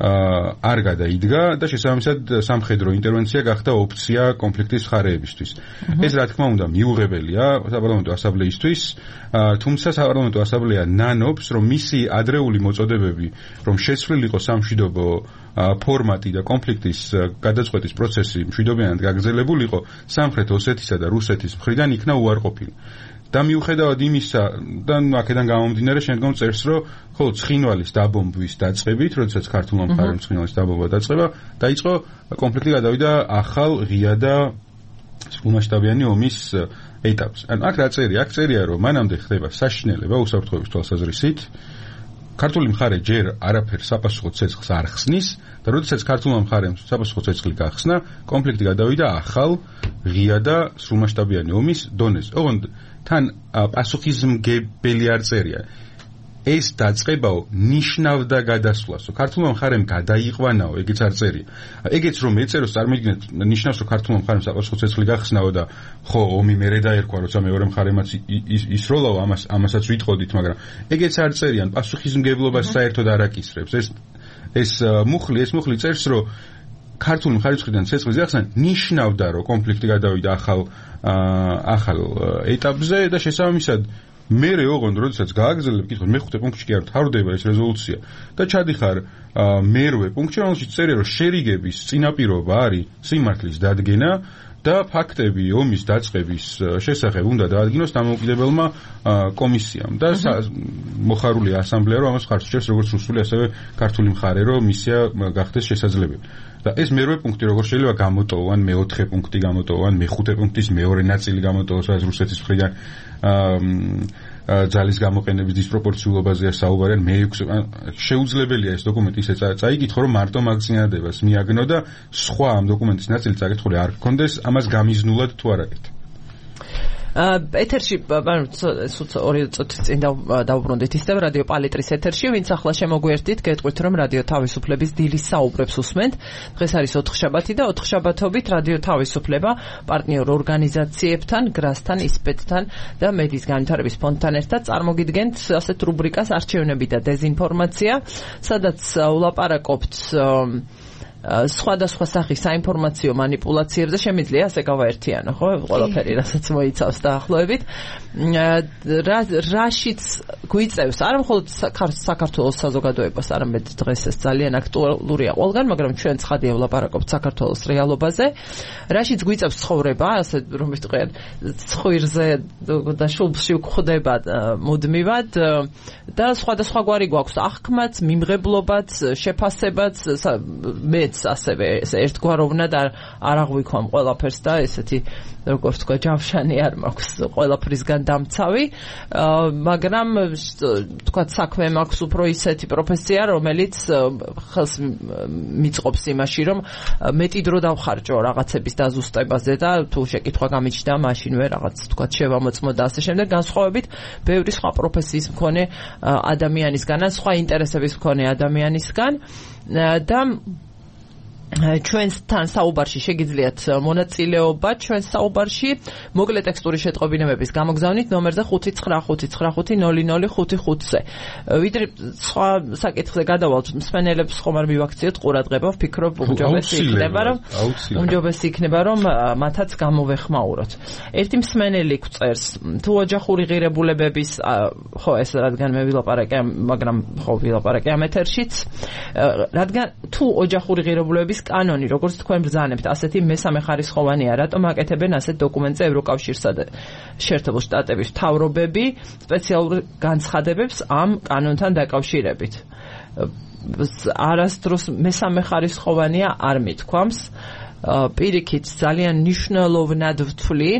არ გადაიდგა და შესაბამისად სამხედრო ინტერვენცია გახდა ოფცია კონფლიქტის მხარეებისთვის. ეს რა თქმა უნდა მიუღებელია საპარლამენტო ასამბლეისთვის, თუმცა საპარლამენტო ასამბლეა ნანობს, რომ მისი ადრეული მოწოდებები, რომ შეცვლილი იყო სამშვიდობო ფორმატი და კონფლიქტის გადაწყვეტის პროცესი მშვიდობიანად გაგრძელებულიყო, სამხრეთ ოსეთისა და რუსეთის მხრიდან იქნა უარყოფილი. და მიუხედავად იმისა და აქედან გამომდინარე შემდგომ წერს, რომ ხოლო ცხინვალის დაბომბვის დაწყებით, როდესაც ქართულმა მხარემ ცხინვალის დაბომბვა დაწყება, დაიწყო კონფლიქტი გადავიდა ახალ ღია და სრულმასშტაბიანი ომის ეტაპს. ანუ აქ რა წერია? აქ წერია, რომ მანამდე ხდება საშინელება უსაფრთხოების თვალსაზრისით. ქართული მხარე ჯერ არაფერ საპასუხო ცეცხლს არ ხსნის და როდესაც ქართულმა მხარემ საპასუხო ცეცხლი გახსნა, კონფლიქტი გადავიდა ახალ ღია და სრულმასშტაბიანი ომის დონეზე. ოღონდ თან პასუხისმგებელი არ წერია. ეს დაწყებაო ნიშნავდა გადასვლასო. ქართულმა მხარემ გადაიყვანაო, ეგეც არ წერია. ეგეც რომ ეწეროს, წარმოგიდგენთ, ნიშნავს, რომ ქართულმა მხარემ საპასუხო ცეცხლი გახსნაო და ხო, ომი მერე დაერქვა, როცა მეორე მხარემაც ისროლაო, ამას ამასაც ვიტყოდით, მაგრამ ეგეც არ წერიან, პასუხისმგებლობას საერთოდ არ აკისრებს. ეს ეს მუხლი, ეს მუხლი წერს, რომ ქართული მხარისხიდან ცეცხლზე ახსნა ნიშნავდა რომ კონფლიქტი გადავიდა ახალ ახალ ეტაპზე და შესაბამისად მერე ოღონდ როდესაც გააგრძელებ კითხვა მეხუთე პუნქტში კი არ თავდება ეს რეზოლუცია და ჩადიხარ მერვე პუნქტში რომელშიც წერია რომ შერიგების წინაპირობა არის სიმართლის დადგენა და ფაქტები ომის დაწყების შესახებ უნდა დაადგინოს დამოუკიდებელმა კომისიამ და მოხარული ასამბლეა რომ ამას ხარჯს ჭერს როგორც რუსული ასევე ქართული მხარე რომ მისია გახდეს შესაძლებელი და ეს მერვე პუნქტი როგორ შეიძლება გამოტოვო ან მეოთხე პუნქტი გამოტოვო ან მეხუთე პუნქტის მეორე ნაწილი გამოტოვოს რაც რუსეთის მხრიდან ძალის გამოყენების დისპროპორციულობაზეა საუბარი ან მეექვსე შეუძლებელია ეს დოკუმენტი ისე წაიკითხო რომ მარტო მაგზინადებას მიაგნო და სხვა ამ დოკუმენტის ნაწილი წაკითხული არ გქონდეს ამას გამიზნულად თუ არ აკეთე ეთერში სულ ორი წუთის წინ დავუბრუნდით ისევ რადიო პალიტრის ეთერში ვინც ახლა შემოგვიერთდით გეტყვით რომ რადიო თავისუფლების დილის საუბრებს უსმენთ დღეს არის ოთხშაბათი და ოთხშაბათობით რადიო თავისუფლება პარტნიორ ორგანიზაციებთან გრასთან ისპეტთან და მედიის განვითარების ფონდთან ერთად წარმოგიდგენთ ასეთ რუბრიკას არჩევნები და დეზინფორმაცია სადაც ვლაპარაკობთ სხვადასხვა სახის საინფორმაციო манипуляციებზე შემიძლია ასე გავაერთიანო ხო ყველაფერი რასაც მოიცავს დაახლოებით რაშიც გვიწევს არა მხოლოდ საქართველოს საზოგადოებას არამედ დღეს ეს ძალიან აქტუალურია ყველგან მაგრამ ჩვენ ცხადია ვლაპარაკობთ საქართველოს რეალობაზე რაშიც გვიწევს ცხოვრება ასე რომ ვიტყვიან ცხვირზე და შუბლში გვხვდება მუდმივად და სხვადასხვაგვარი გვაქვს აღქმაც მიმღებლობაც შეფასებაც მე ასევე ერთგვაროვნად არ აღვიქვამ ყველაფერს და ესეთი როგორც თქვა ჯავშანი არ მაქვს ყველაფრისგან დამცავი მაგრამ თქვა საქმე მაქვს უფრო ისეთი პროფესია რომელიც ხელს მიწყობს იმაში რომ მეტი დრო დავხარჯო რაღაცების დაზუსტებაზე და თუ შეკითხვა გამიჩნდა მაშინვე რაღაც თქვა შევამოწმო და ასე შემდეგ განსხვავებით ბევრი სხვა პროფესიის მქონე ადამიანისგან ან სხვა ინტერესების მქონე ადამიანისგან და ჩვენთან საუბარში შეგიძლიათ მონაწილეობა ჩვენს საუბარში მოკლე ტექსტური შეტყობინებების გამოგზავნით ნომერზე ხუთი ცხრა ხუთი ცხრა ხუთი ნული ნული ხუთი ხუთზე ვიდრე სხვა საკითხზე გადავალთ მსმენელებს ხომ არ მივაქციოთ ყურადღება ვფიქრობ უმჯობესი იქნება რომ უმჯობესი იქნება რომ მათაც გამოვეხმაუროთ ერთი მსმენელი გვწერს თუ ოჯახური ღირებულებების ხო ეს რადგან მე ვილაპარაკე მაგრამ ხო ვილაპარაკე ამ ეთერშიც რადგან თუ ოჯახური ღირებულებების კანონი, როგორც თქვენ ბრძანებთ, ასეთი მესამე ხარისხოვანია, რატომ აკეთებენ ასეთ დოკუმენტზე ევროკავშირსა და შეერთებულ შტატების მთავრობები სპეციალურ განცხადებებს ამ კანონთან დაკავშირებით. არასდროს მესამე ხარისხოვანია არ მithქვამს. პირიქით ძალიან მნიშვნელოვნად ვთვლი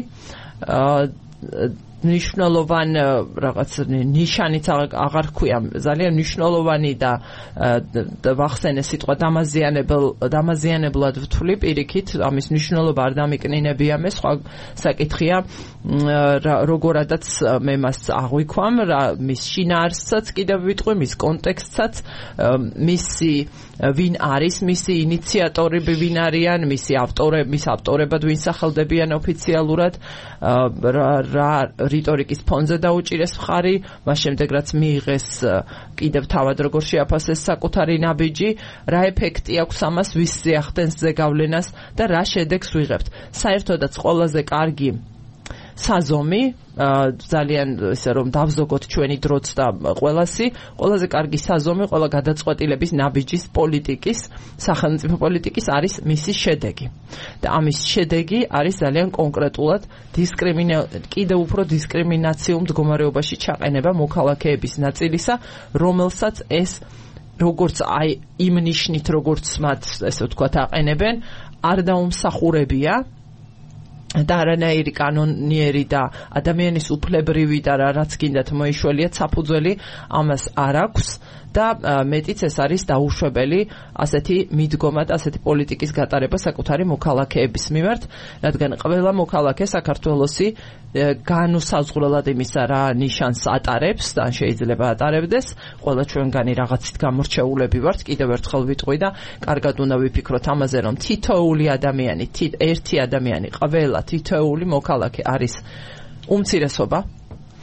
ნიშნულოვან რაღაც ნიშანიც აღარ ქვია ძალიან მნიშვნელოვანი და ვახსენე სიტყვა დამაზიანებელ დამაზიანებლად ვთვლი პირიქით ამის მნიშვნელობა არ დამიკნინებია მე სხვა საკითხია როგორადაც მე მას აღვიქვამ რა მის შინაარსსაც კიდევ ვიტყვი მის კონტექსტსაც მისი ვინ არის მისი ინიციატორები ვინ არიან მისი ავტორები მის ავტორებად ვინ სახელდებიან ოფიციალურად რა რიტორიკის ფონზე დაუჭირეს მხარი, მას შემდეგ რაც მიიღეს კიდევ თავად როგორ შეაფასეს საკუთარი ნაბიჯი, რა ეფექტი აქვს ამას ვის ზეახდენს ზეგავლენას და რა შედეგს ვიღებთ. საერთოდაც ყველაზე კარგი საზომი ძალიან ესე რომ დავზოგოთ ჩვენი დროც და ყველასი ყველაზე კარგი საზომი ყველა გადაწყვეტილების ნაბიჯის პოლიტიკის სახელმწიფო პოლიტიკის არის მისი შედეგი და ამის შედეგი არის ძალიან კონკრეტულად დისკრიმინა კიდევ უფრო დისკრიმინაციულ მდგომარეობაში ჩაყენება მოქალაქეების ნაწილისა რომელსაც ეს როგორც აი იმ ნიშნით როგორც მათ ესე ვთქვათ აყენებენ არ დაუმსახურებია და არანაირი კანონიერი და ადამიანის უფლებრივი და რაც გინდათ მოიშველიათ საფუძველი ამას არ აქვს და მეტიც ეს არის დაუშვებელი ასეთი მიდგომა და ასეთი პოლიტიკის გატარება საკუთარი მოქალაქეების მიმართ, რადგან ყველა მოქალაქე საქართველოსი განუსაზღვრელად იმისა რა ნიშანს ატარებს და შეიძლება ატარებდეს, ყველა ჩვენგანი რაღაცით გამორჩეულები ვართ, კიდევ ერთხელ ვიტყვი და კარგად უნდა ვიფიქროთ ამაზე, რომ თითოეული ადამიანი, ერთი ადამიანი, ყველა თითოეული მოქალაქე არის უმცირესობა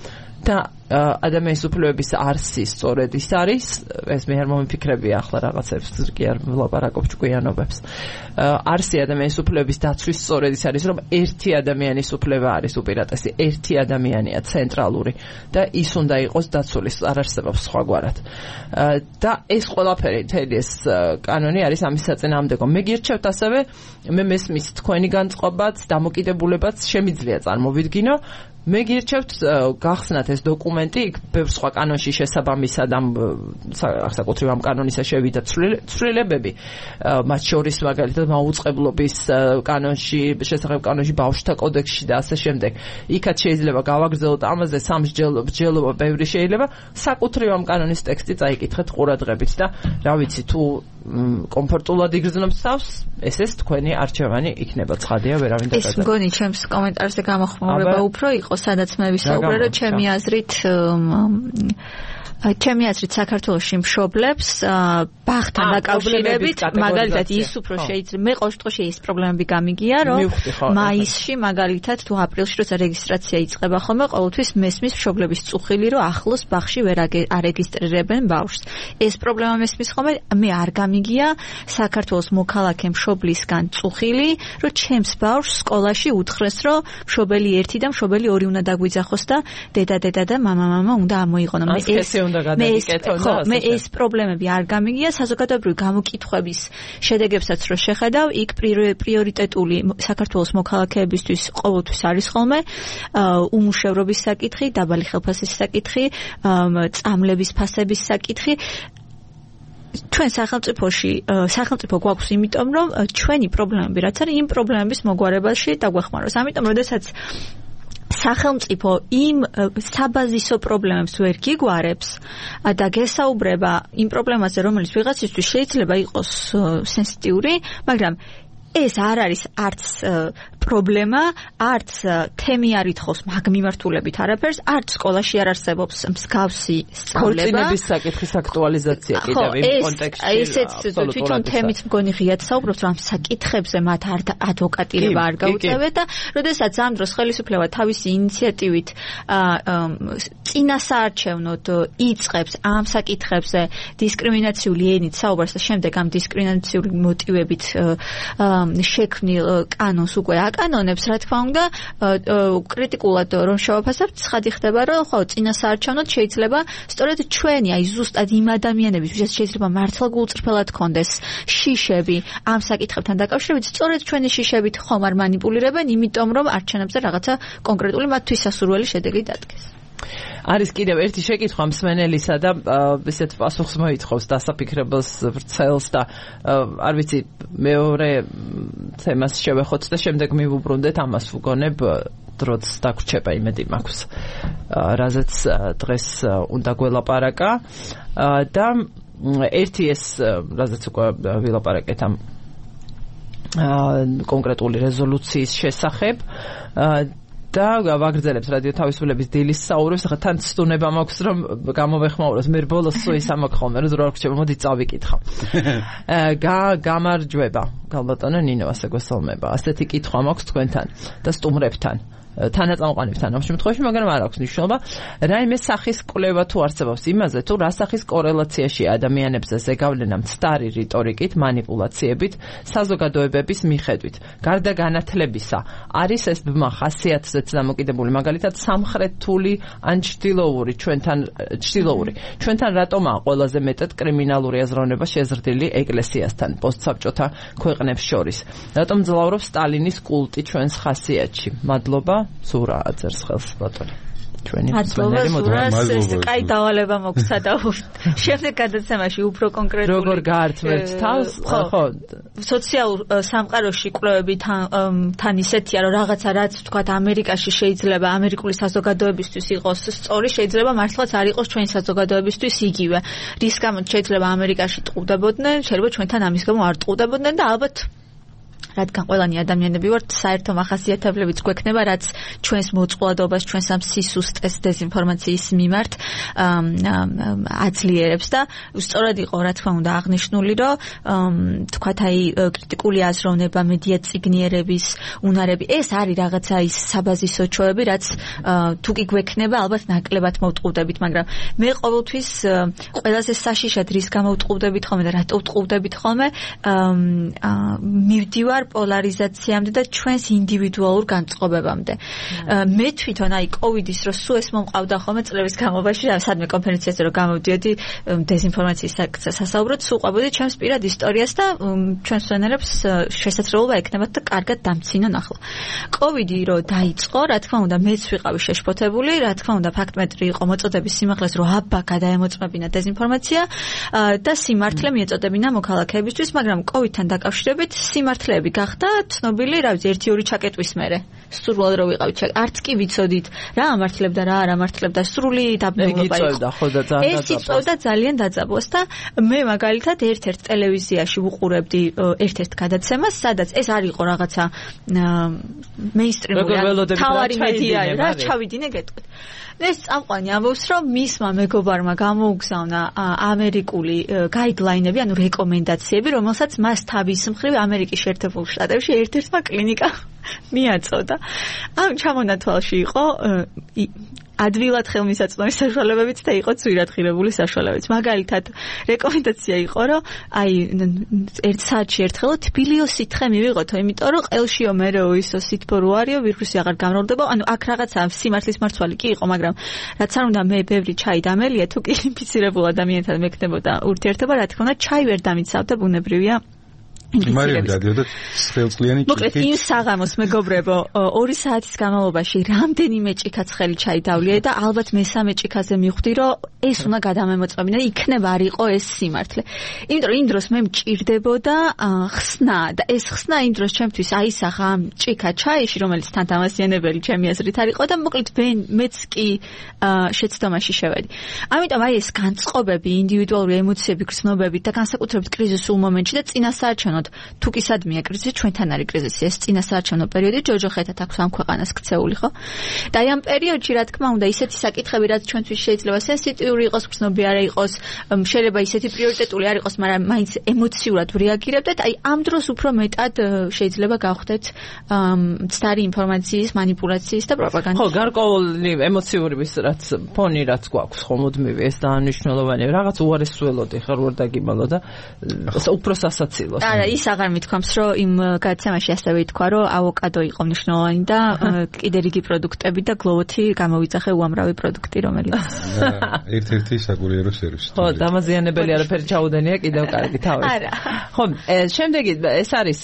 და ადამიანის უფლებების არსი სწორედ ის არის, ეს მე არ მომიფიქრებია ახლა რაღაცებს კი არ ვლაპარაკობ ჭკვიანობებს. არსი ადამიანის უფლებების დაცვის სწორედ ის არის, რომ ერთი ადამიანის უფლება არის უპირატესი, ერთი ადამიანია ცენტრალური და ის უნდა იყოს დაცული, არ არსებობს სხვაგვარად. და ეს ყველაფერი მთელი ეს კანონი არის ამის საწინააღმდეგო. მე გირჩევთ ასევე, მე მესმის თქვენი განწყობაც, დამოკიდებულებაც შემიძლია წარმოვიდგინო. მე გირჩევთ გახსნათ ეს დოკუმენტი, იქ ბევრ სხვა კანონში შესაბამისად ამ საკუთრივ ამ კანონისა შევიდა ცვლილებები, მათ შორის მაგალითად მაუწყებლობის კანონში, შესახებ კანონში, ბავშვთა კოდექსში და ასე შემდეგ. იქაც შეიძლება გავაგრძელოთ ამაზე სამსჯელობა ბევრი შეიძლება, საკუთრივ ამ კანონის ტექსტი წაიკითხეთ ყურადღებით და რა ვიცი, თუ კომფორტულად იგრძნობს თავს, ესეც თქვენი არჩევანი იქნება, ცხადია, ვერავინ დაგადა. ეს მგონი ჩემს კომენტარზე გამოხმაურება უფრო იყო, სადაც მე ვისაუბრე, რომ ჩემი აზრით ჩემი აზრით საქართველოში მშობლებს ბაღთან დაკავშირებით მაგალითად ის უფრო შეიძლება მე ყოველ შემთხვევაში ეს პრობლემები გამიგია რომ მაისში მაგალითად თუ აპრილში როცა რეგისტრაცია იწყება ხოლმე ყოველთვის მესმის მშობლების წუხილი რომ ახლოს ბაღში ვერ არეგისტრირებენ ბავშვს ეს პრობლემა მესმის ხოლმე მე არ გამიგია საქართველოს მოქალაქე მშობლისგან წუხილი რომ ჩემს ბავშვს სკოლაში უთხრეს რომ მშობელი ერთი და მშობელი ორი უნდა დაგვიძახოს და დედა დედა და მამა მამა უნდა ამოიღონო მე ეს მე ეს პრობლემები არ გამიგია საზოგადოებრივი გამოკითხვების შედეგებსაც რო შეხედავ იქ პრიორიტეტული საქართველოს მოქალაქეებისთვის ყოველთვის არის ხოლმე უმუშევრობის საკითხი, დაბალი ხელფასის საკითხი, წამლების ფასების საკითხი ჩვენ სახელმწიფოში სახელმწიფო გვაქვს იმიტომ რომ ჩვენი პრობლემები რაც არის იმ პრობლემების მოგვარებაში დაგვეხმაროს ამიტომ როდესაც სახელმწიფო იმ საბაზისო პრობლემებს ვერ გიგვარებს და გესაუბრება იმ პრობლემაზე, რომელიც ვიღაცისთვის შეიძლება იყოს სენსიტიური, მაგრამ ეს არ არის არც პრობლემა, არც თემი არ ითხოვს მაგ მიმართულებით არაფერს, არც სკოლაში არ არსებობს მსგავსი სწავლება. ქორწინების საკითხის აქტუალიზაცია კიდევ იმ კონტექსტში. აი ესეც თვითონ თემით მგონი ღიად საუბრობთ, რომ საკითხებზე მათ არ ადვოკატირება არ გაუწევეთ და როდესაც ამ დროს ხელისუფლება თავისი ინიციატივით წინასაარჩევნოდ იწყებს ამ საკითხებზე დისკრიმინაციული ენით საუბარს და შემდეგ ამ დისკრიმინაციული მოტივებით შექმნილ კანონს უკვე აკანონებს, რა თქმა უნდა, კრიტიკულად რომ შევაფასებთ, ცხადი ხდება, რომ ხო, წინასაარჩევნოდ შეიძლება სწორედ ჩვენი, აი ზუსტად იმ ადამიანების, ვისაც შეიძლება მართლა გულწრფელად ქონდეს შიშები ამ საკითხებთან დაკავშირებით, სწორედ ჩვენი შიშებით ხომ არ მანიპულირებენ, იმიტომ რომ არჩევნებზე რაღაცა კონკრეტული მათთვის სასურველი შედეგი დადგეს. არის კიდევ ერთი შეკითხვა მსმენელისა და ესეთ პასუხს მოითხოვს დასაფიქრებელს ვრცელს და არ ვიცი მეორე თემას შევეხოთ და შემდეგ მივუბრუნდეთ ამას ვუგონებ დროც დაგვრჩება იმედი მაქვს რაზეც დღეს უნდა გველაპარაკა და ერთი ეს რაზეც უკვე ვილაპარაკეთ ამ კონკრეტული რეზოლუციის შესახებ და ვაგრძელებს რადიო თავისუფლების დილის საუბრებს, ახლა თან ცდუნება მაქვს რომ გამოვეხმაუროს მე ბოლოს სულ ის ამოხმე რომ რა რჩება, მოდი წავიკითხავ. გამარჯვება, გალბატონო ნინო, ასე გესალმება. ასეთი კითხვა მაქვს თქვენთან და სტუმრებთან. თანაწამყვანებთან ამ შემთხვევაში, მაგრამ არ აქვს მნიშვნელობა, რაიმე სახის კვლევა თუ არსებობს იმაზე, თუ რა სახის კორელაციაში ადამიანებზე ზეგავლენა მცდარი რიტორიკით, манипуляციებით, საზოგადოებების მიხედვით. გარდა განათლებისა, არის ეს ბმა ხასიათზეც დამოკიდებული, მაგალითად, სამხრეთული ან ჩრდილოური, ჩვენთან ჩრდილოური. ჩვენთან რატომაა ყველაზე მეტად კრიმინალური აზროვნება შეზრდილი ეკლესიასთან, პოსტსაბჭოთა ქვეყნებს შორის? რატომ ძლავრობს სტალინის კულტი ჩვენს ხასიათში? მადლობა. სურა აწერს ხელს ბატონი ჩვენი მსმენელი მოდრა კაი დავალება მოგცა და შემდეგ გადაცემაში უფრო კონკრეტული როგორ გაართმევთ თავს ხო სოციალურ სამყაროში კვლევები თან ისეთია რომ რაღაცა რაც თქვათ ამერიკაში შეიძლება ამერიკული საზოგადოებისთვის იყოს სწორი შეიძლება მართლაც არ იყოს ჩვენი საზოგადოებისთვის იგივე რის გამოც შეიძლება ამერიკაში ტყუდებოდნენ შეიძლება ჩვენთან ამის გამო არ ტყუდებოდნენ და ალბათ რადგან ყველანი ადამიანები ვართ, საერთო მახასიათებლებიც გვექნება, რაც ჩვენს მოწყვლადობას, ჩვენს ამ სისუსტეს დეზინფორმაციის მიმართ აძლიერებს და სწორად იყო, რა თქმა უნდა, აღნიშნული, რომ თქვათ აი კრიტიკული აზროვნება, მედია წიგნიერების უნარები, ეს არის რაღაცა ის საბაზისო ჩვევები, რაც თუ კი გვექნება, ალბათ ნაკლებად მოვტყუდებით, მაგრამ მე ყოველთვის ყველაზე საშიშად რის გამოვტყუდებით ხოლმე და რატო ვტყუდებით ხოლმე მივდივარ პოლარიზაციამდე და ჩვენს ინდივიდუალურ განწყობებამდე. მე თვითონ აი კოვიდის რო სულ ეს მომყავდა ხოლმე წლების განმავლობაში, სადმე კონფერენციაზე რო გამოვდიოდი დეზინფორმაციის სასაუბროდ, სულ ყვებოდი ჩემს პირად ისტორიას და ჩვენს მცენარებს შესაძლებლობა ექნებათ და კარგად დამცინონ ახლა. კოვიდი რო დაიწყო, რა თქმა უნდა, მეც ვიყავი შეშფოთებული, რა თქმა უნდა, ფაქტმეტრი იყო მოწოდების სიმაღლეს, რომ აბა გადაემოწმებინა დეზინფორმაცია და სიმართლე მიეწოდებინა მოქალაქეებისთვის, მაგრამ კოვიდთან დაკავშირებით სიმართლეები გახდა ცნობილი, რა ვიცი, ერთი ორი ჩაკეტვის მერე. სრულად რო ვიყავით, არც კი ვიცოდით რა ამართლებდა, რა არ ამართლებდა, სრული დაბნელება იყო. ეს იწევდა ძალიან დაძაბვას და მე მაგალითად ერთ-ერთ ტელევიზიაში ვუყურებდი ერთ-ერთ გადაცემას, სადაც ეს არ იყო რაღაცა მეინსტრიმული, თავარი მედია, რა ჩავიდინე გეტყვით. ეს წამყვანი ამბობს, რომ მისმა მეგობარმა გამოუგზავნა ამერიკული გაიდლაინები, ანუ რეკომენდაციები, რომელსაც მას თავის მხრივ ამერიკის შეერთებულ შტატებში ერთ-ერთმა კლინიკა მიაწოდა. ამ ჩამონათვალში იყო ადვილად ხელმისაწვდომი საშუალებებით და იყო ცვირად ღირებული საშუალებებით. მაგალითად, რეკომენდაცია იყო, რომ აი ერთ საათში ერთხელ თბილიო სითხე მივიღოთო, იმიტომ რომ ყელშიო მერეო ისო სითბო რო არისო, ვირუსი აღარ გამრავლდება. ანუ აქ რაღაცა სიმართლის მარცვალი კი იყო, მაგრამ რაც არ უნდა მე ბევრი ჩაი დამელია, თუ კი ინფიცირებულ ადამიანთან მექნებოდა ურთიერთობა, რა თქმა უნდა, ჩაი ვერ დამიცავდა, ბუნებრივია. მარიამ დადიოდა სხელწლიანი ჭიქით. მოკლედ იმ საღამოს მეგობრებო, ორი საათის განმავლობაში რამდენიმე ჭიქაც ხელი ჩაიდავლია და ალბათ მესამე ჭიქაზე მივხვდი, რომ ეს უნდა გადამემოწმებინა, იქნება არ იყო ეს სიმართლე. იმიტომ რომ იმ დროს მე მჭირდებოდა ხსნა და ეს ხსნა იმ დროს ჩემთვის აისახა ამ ჭიქა ჩაიში, რომელიც თან დამასიანებელი ჩემი აზრით არ იყო და მოკლედ მეც კი შეცდომაში შევედი. ამიტომ აი ეს განწყობები, ინდივიდუალური ემოციები, გრძნობები და განსაკუთრებით კრიზისულ მომენტში და წინასაარჩევნო თუ კი სადმია კრიზისი, ჩვენთან არის კრიზისი, ეს წინასაარჩევნო პერიოდი ჯოჯოხეთად აქვს ამ ქვეყანას ქცეული, ხო? და აი ამ პერიოდში, რა თქმა უნდა, ისეთი საკითხები, რაც ჩვენთვის შეიძლება სენსიტიური იყოს, გრძნობი არ იყოს, შეიძლება ისეთი პრიორიტეტული არ იყოს, მაგრამ მაინც ემოციურად ვრეაგირებდეთ, აი ამ დროს უფრო მეტად შეიძლება გავხდეთ მცდარი ინფორმაციის, манипуляციის და პროპაგანდის. ხო, გარკვეული ემოციური რაც ფონი რაც გვაქვს, ხო, მუდმივი ეს დანიშნულოვანია, რაღაც უარესველოდი ხარ ვარ დაგიმალო და უფრო სასაცილო. არა, ის აღარ მithქვამს, რომ იმ გადაცემაში ასევე ითქვა, რომ ავოკადო იყო მნიშვნელოვანი და კიდე რიგი პროდუქტები და გლოვოთი გამოვიძახე უამრავი პროდუქტი, რომელიც ერთ-ერთი საკურიერო სერვისი. ხო, დამაზიანებელი არაფერი ჩაუდენია კიდევ კარგი თავი. არა. ხო, შემდეგი ეს არის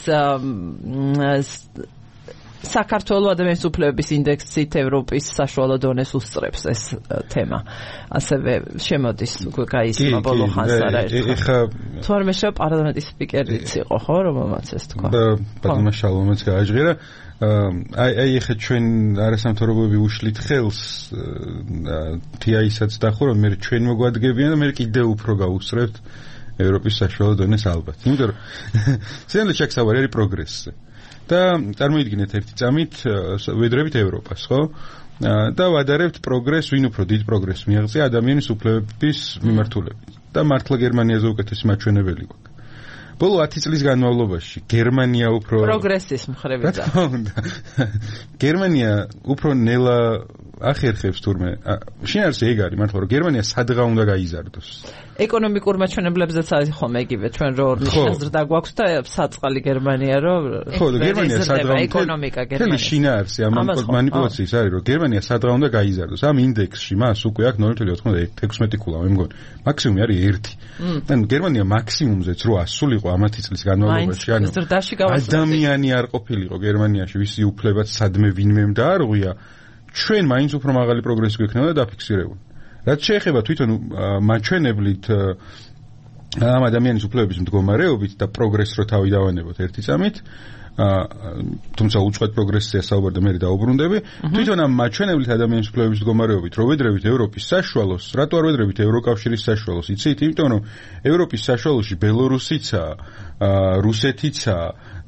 საქართველოს ადამიანის უფლებების ინდექსით ევროპის საშუალო დონეს უსწრებს ეს თემა. ასევე შემოდის გაისმა ბოლო ხანს არა ერთხელ. ეხა თუ არ მეშვა პარლამენტის სპიკერიც იყო, ხო, რომელმაც ეს თქვა. ბატონმა შალომაც გააჟღერა. აი აი ეხა ჩვენ არასამთავრობოები უშლით ხელს თიაისაც დახო, რომ მე ჩვენ მოგვადგებიან და მე კიდევ უფრო გავუსწრებთ ევროპის საშუალო დონეს ალბათ. იმიტომ რომ სინამდვილეში აქ საუბარი არის პროგრესზე. და წარმოიდგინეთ ერთი წამით ვედრებით ევროპას, ხო? და ვადარებთ პროგრესს, ვინ უფრო დიდ პროგრესს მიაღწია ადამიანის უფლებების მიმართულებით. და მართლა გერმანიაზე უკეთესი მაჩვენებელი გვაქვს. ბოლო ათი წლის განმავლობაში გერმანია უფრო პროგრესის მხრებით. რა თქმა უნდა. გერმანია უფრო ნელა ახერხებს თურმე. შინაარსი ეგ არის მართლა, რომ გერმანია სადღა უნდა გაიზარდოს. ეკონომიკურ მაჩვენებლებზეც არის ხომ ეგივე, ჩვენ რო ნიშნაზრდა გვაქვს და საწყალი გერმანია, რომ ხო, გერმანია სადღა ეკონომიკა გერმანია. შინაარსი ამ манипуляციის არის, რომ გერმანია სადღა უნდა გაიზარდოს. ამ ინდექსში მას უკვე აქვს ნული კoma ოცდაექვსი ქულა, მე მგონი. მაქსიმუმი არის ერთი. ანუ გერმანია მაქსიმუმზეც რო ასულიყო ამ ათი წლის განმავლობაში, ანუ ადამიანი არ ყოფილიყო გერმანიაში, ვისი უფლებაც სადმე ვინმემ დაარღვია, ჩვენ მაინც უფრო მაღალი პროგრესი გვექნება და დაფიქსირებული. რაც შეეხება თვითონ მაჩვენებლით ამ ადამიანის უფლებების მდგომარეობით და პროგრესს რო თავი დავანებოთ ერთი წამით, თუმცა უწყვეტ პროგრესზე საუბარდა მე დაუბრუნდები, თვითონ ამ მაჩვენებლით ადამიანის უფლებების მდგომარეობით რო ვედრებით ევროპის საშუალოს, რატო არ ვედრებით ევროკავშირის საშუალოს? იცით, იმიტომ რომ ევროპის საშუალოში ბელორუსიცა, რუსეთიცა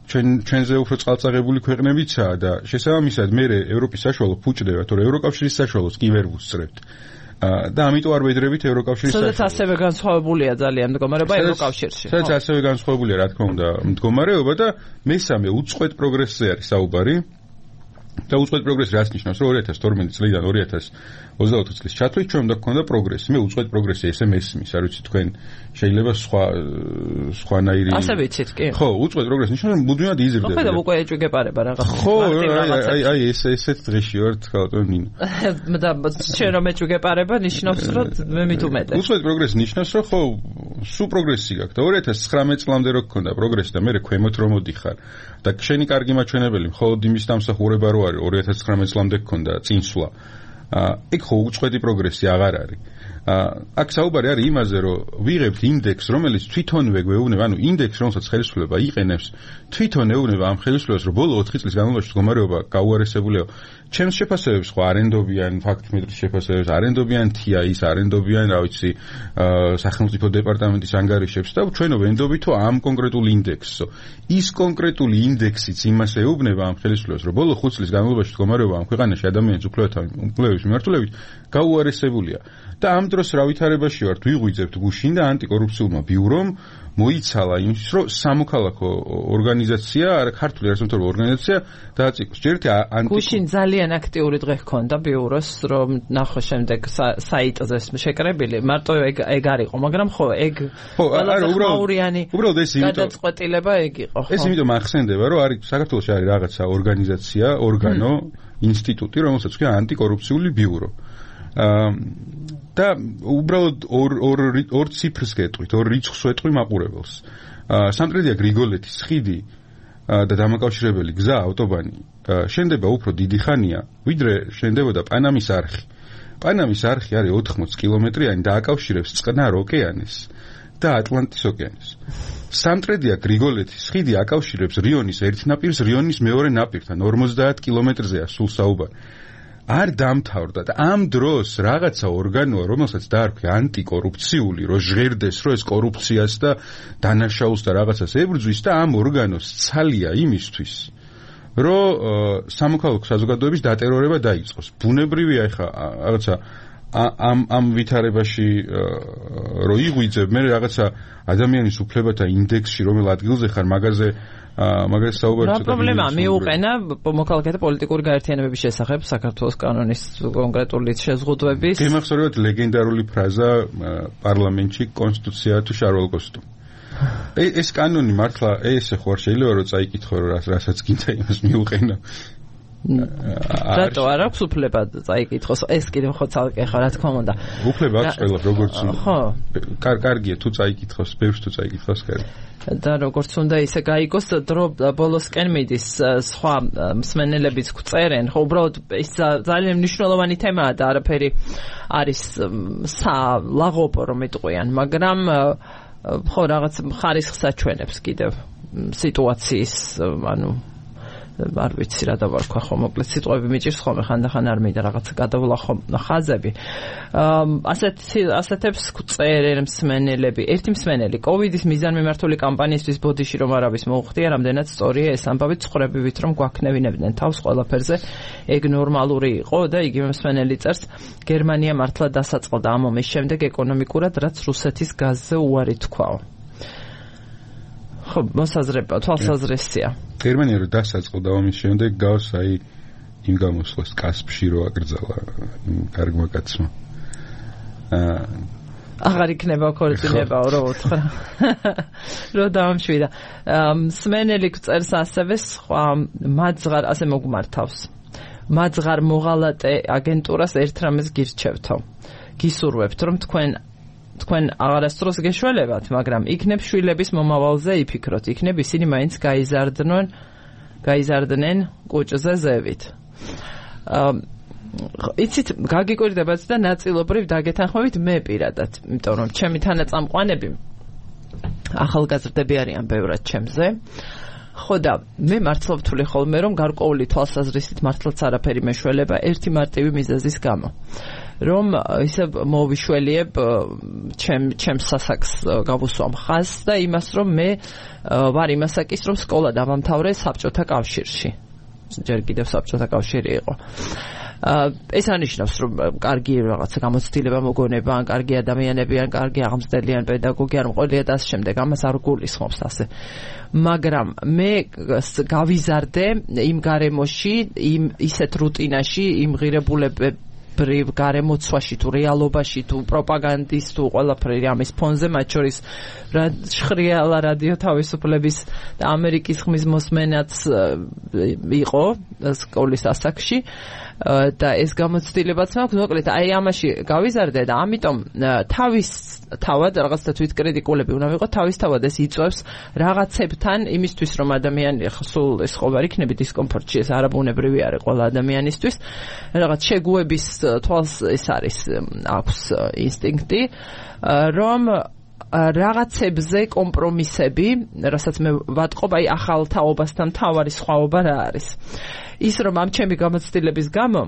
ჩვენ ჩვენზე უფრო წყალწაღებული ქვეყნებიცაა და შესაბამისად მე ევროპის საშუალო ფუჭდება, თორე ევროკავშირის საშუალოს კი ვერ ვუსწრებთ. და ამიტომ არ ვედრებით ევროკავშირის სადაც ასევე განსხვავებულია ძალიან მდგომარეობა ევროკავშირში. სადაც ასევე განსხვავებულია რა თქმა უნდა მდგომარეობა და მესამე უწყვეტ პროგრესზე არის საუბარი. და უწყვეტ პროგრესი რაც ნიშნავს, რომ ორი ათას თორმეტი წლიდან ორი ათას ოცდაოთხი წლის ჩათვლით ჩვენ უნდა გქონდა პროგრესი. მე უწყვეტ პროგრესი ესე მესმის, არ ვიცი თქვენ შეიძლება სხვა სხვანაირი ასე ვიცით კი? ხო, უწყვეტ პროგრესი ნიშნავს, რომ მუდმივად იზრდება. ხო, და უკვე ეჭვგეპარება რაღაც. ხო, აი აი ეს ესეთ დღეში ვარ თქო ნინო. და შენ რომ ეჭვგეპარება ნიშნავს, რომ მე მით უმეტეს. უწყვეტ პროგრესი ნიშნავს, რომ ხო, სულ პროგრესი გაქვს და ორი ათას ცხრამეტ წლამდე რო გქონდა პროგრესი და მე ქვემოთ რომ მოდიხარ და შენი კარგი მაჩვენებელი მხოლოდ იმის დამსახურება რო არის ორი ათას ცხრამეტ წლამდე გქონდა წინსვლა. იქ ხო უწყვეტი პროგრესი აღარ არის. აქ საუბარი არის იმაზე, რომ ვიღებთ ინდექსს, რომელიც თვითონვე გვეუბნება, ანუ ინდექსს, რომელსაც ხელისუფლება იყენებს, თვითონ ეუბნება ამ ხელისუფლებას, რომ ბოლო ოთხი წლის განმავლობაში მდგომარეობა გაუარესებულია. ჩემს შეფასებებს ხო არენდობიან ფაქტმეტრის შეფასებებს, არენდობიან თი აის, არენდობიან, რა ვიცი, სახელმწიფო დეპარტამენტის ანგარიშებს და ჩვენო ვენდობითო ამ კონკრეტულ ინდექსს. ის კონკრეტული ინდექსიც იმას ეუბნება ამ ხელისუფლებას, რომ ბოლო ხუთ წლის განმავლობაში მდგომარეობა ამ ქვეყანაში ადამიანის უფლებების მიმართულებით გაუარესებულია. და ამ დროს რა ვითარებაში ვართ, ვიღვიძებთ გუშინ და ანტიკორუფციულმა ბიურომ მოიცალა იმის, რომ სამოქალაქო ორგანიზაცია, არა ქართული არასამთავრობო ორგანიზაცია დააწიკოს. ჯერეთი ანტი გუშინ ძალიან აქტიური დღე ჰქონდა ბიუროს, რომ ნახო შემდეგ საიტზე შეკრებილი, მარტო ეგ ეგ არისო, მაგრამ ხო, ეგ ხო, არა, უბრალოდ უბრალოდ ეს იმიტომ გადაწყვეტილება ეგ იყო, ხო. ეს იმიტომ ახსენდება, რომ არის საქართველოში არის რაღაცა ორგანიზაცია, ორგანო, ინსტიტუტი, რომელსაც ქვია ანტიკორუფციული ბიურო. და უბრალოდ ორ ორ ორ ციფრს გეტყვით, ორ რიცხვს ვეტყვი მაყურებელს. სამტრედია გრიგოლეთის ხიდი და დამაკავშირებელი გზა, ავტობანი შენდება უფრო დიდი ხანია, ვიდრე შენდებოდა პანამის არხი. პანამის არხი არის ოთხმოცი კილომეტრიანი და აკავშირებს წყნარ ოკეანეს და ატლანტის ოკეანეს. სამტრედია გრიგოლეთის ხიდი აკავშირებს რიონის ერთ ნაპირს რიონის მეორე ნაპირთან, ორმოცდაათ კილომეტრზეა სულ საუბარი. არ დამთავრდა და ამ დროს რაღაცა ორგანოა, რომელსაც დაარქვია ანტიკორუფციული, რომ ჟღერდეს, რომ ეს კორუფციას და დანაშაულს და რაღაცას ებრძვის და ამ ორგანოს ცალია იმისთვის, რომ სამოქალაქო საზოგადოების დატერორება დაიწყოს. ბუნებრივია ეხა რაღაცა ამ ამ ვითარებაში რომ იღვიძებ მე რაღაცა ადამიანის უფლებათა ინდექსში რომელ ადგილზე ხარ მაგაზე მაგას საუბარი რა პრობლემაა მიუყენა მოქალაქეთა პოლიტიკური გაერთიანებების შესახებ საქართველოს კანონის კონკრეტული შეზღუდვების გემახსოვრებათ ლეგენდარული ფრაზა პარლამენტში კონსტიტუცია თუ შარვალ კოსტუმი ეს კანონი მართლა ესე ხო არ შეიძლება რომ წაიკითხო რომ რასაც გინდა იმას მიუყენა რატო არ აქვს უფლება წაიკითხოს ეს კიდევ ხო ცალკე ხარ რა თქმა უნდა უფლება აქვს ყველა როგორც ხო კარგია თუ წაიკითხოს ბევრს თუ წაიკითხოს კარგი და როგორც უნდა ისე გაიგოს დრო ბოლოსკენ მიდის სხვა მსმენელებიც გვწერენ ხო უბრალოდ ეს ძალიან მნიშვნელოვანი თემაა და არაფერი არის სალაღობო რომ იტყვიან მაგრამ ხო რაღაც ხარისხს აჩვენებს კიდევ სიტუაციის ანუ არ ვიცი რა დავარქვა ხო მოკლედ სიტყვები მიჭირს ხოლმე ხანდახან არ მინდა რაღაცა გადავლახო ხაზები ასეთ ასეთებს წერენ მსმენელები ერთი მსმენელი კოვიდის მიზანმიმართული კამპანიისთვის ბოდიში რომ არავის მოუხდია რამდენად სწორია ეს ამბავი ცხრებივით რომ გვაქნევინებდნენ თავს ყველაფერზე ეგ ნორმალური იყო და იგივე მსმენელი წერს გერმანია მართლა დასაწყდა ამ ომის შემდეგ ეკონომიკურად რაც რუსეთის გაზზე უარი თქვაო ხო მოსაზრება თვალსაზრისია გერმანია რომ დასაწყდა ომის შემდეგ გავს აი იმ გამოსვლას კასპში რო აკრძალა იმ კარგმა კაცმა აა აღარ იქნება ქორწინება რო უთხრა რო დაამშვიდა მსმენელი წერს ასევე სხვა მაძღარ ასე მოგმართავს მაძღარ მოღალატე აგენტურას ერთ რამეს გირჩევთო გისურვებთ რომ თქვენ თქვენ აღარასდროს გეშველებათ, მაგრამ იქნებ შვილების მომავალზე იფიქროთ, იქნებ ისინი მაინც გაიზარდნონ, გაიზარდნენ კუჭზე ზევით. აა იცით, გაგიკვირდებათ და ნაწილობრივ დაგეთანხმებით მე პირადად, იმიტომ რომ ჩემი თანაწამყვანები ახალგაზრდები არიან ბევრად ჩემზე. ხო და მე მართლა ვთვლი ხოლმე რომ გარკვეული თვალსაზრისით მართლაც არაფერი მეშველება ერთი მარტივი მიზეზის გამო. რომ ისე მოვიშველიებ ჩემ ჩემ სასაკს გავუსვამ ხაზს და იმას რომ მე ვარ იმასაკის რომ სკოლა დავამთავრე საბჭოთა კავშირში. ჯერ კიდევ საბჭოთა კავშირი იყო. ეს ანიშნავს რომ კარგი რაღაცა გამოცდილება მოგონება, ან კარგი ადამიანები, ან კარგი აღმზრდელი, ან პედაგოგი, ან მყოლია და ასე შემდეგ. ამას არ გულისხმობს ასე. მაგრამ მე გავიზარდე იმ გარემოში, იმ ისეთ რუტინაში, იმ ღირებულებებს ბრივ გარემოცვაში თუ რეალობაში თუ პროპაგანდის თუ ყველაფერი ამის ფონზე მათ შორის შხრიალა რადიო თავისუფლების და ამერიკის ხმის მოსმენაც იყო სკოლის ასაკში და ეს გამოცდილებაც მაქვს მოკლედ აი ამაში გავიზარდე და ამიტომ თავის თავად რაღაცა თვითკრიტიკულები უნდა ვიყო თავის თავად ეს იწვევს რაღაცებთან იმისთვის რომ ადამიანი სულ ეს ხო არ იქნება დისკომფორტში ეს არაბუნებრივი არის ყველა ადამიანისთვის რაღაც შეგუების თვალს ეს არის აქვს ინსტინქტი რომ რაღაცებზე კომპრომისები რასაც მე ვატყობ აი ახალ თაობასთან თავარი სხვაობა რა არის ის რომ ამ ჩემი გამოცდილების გამო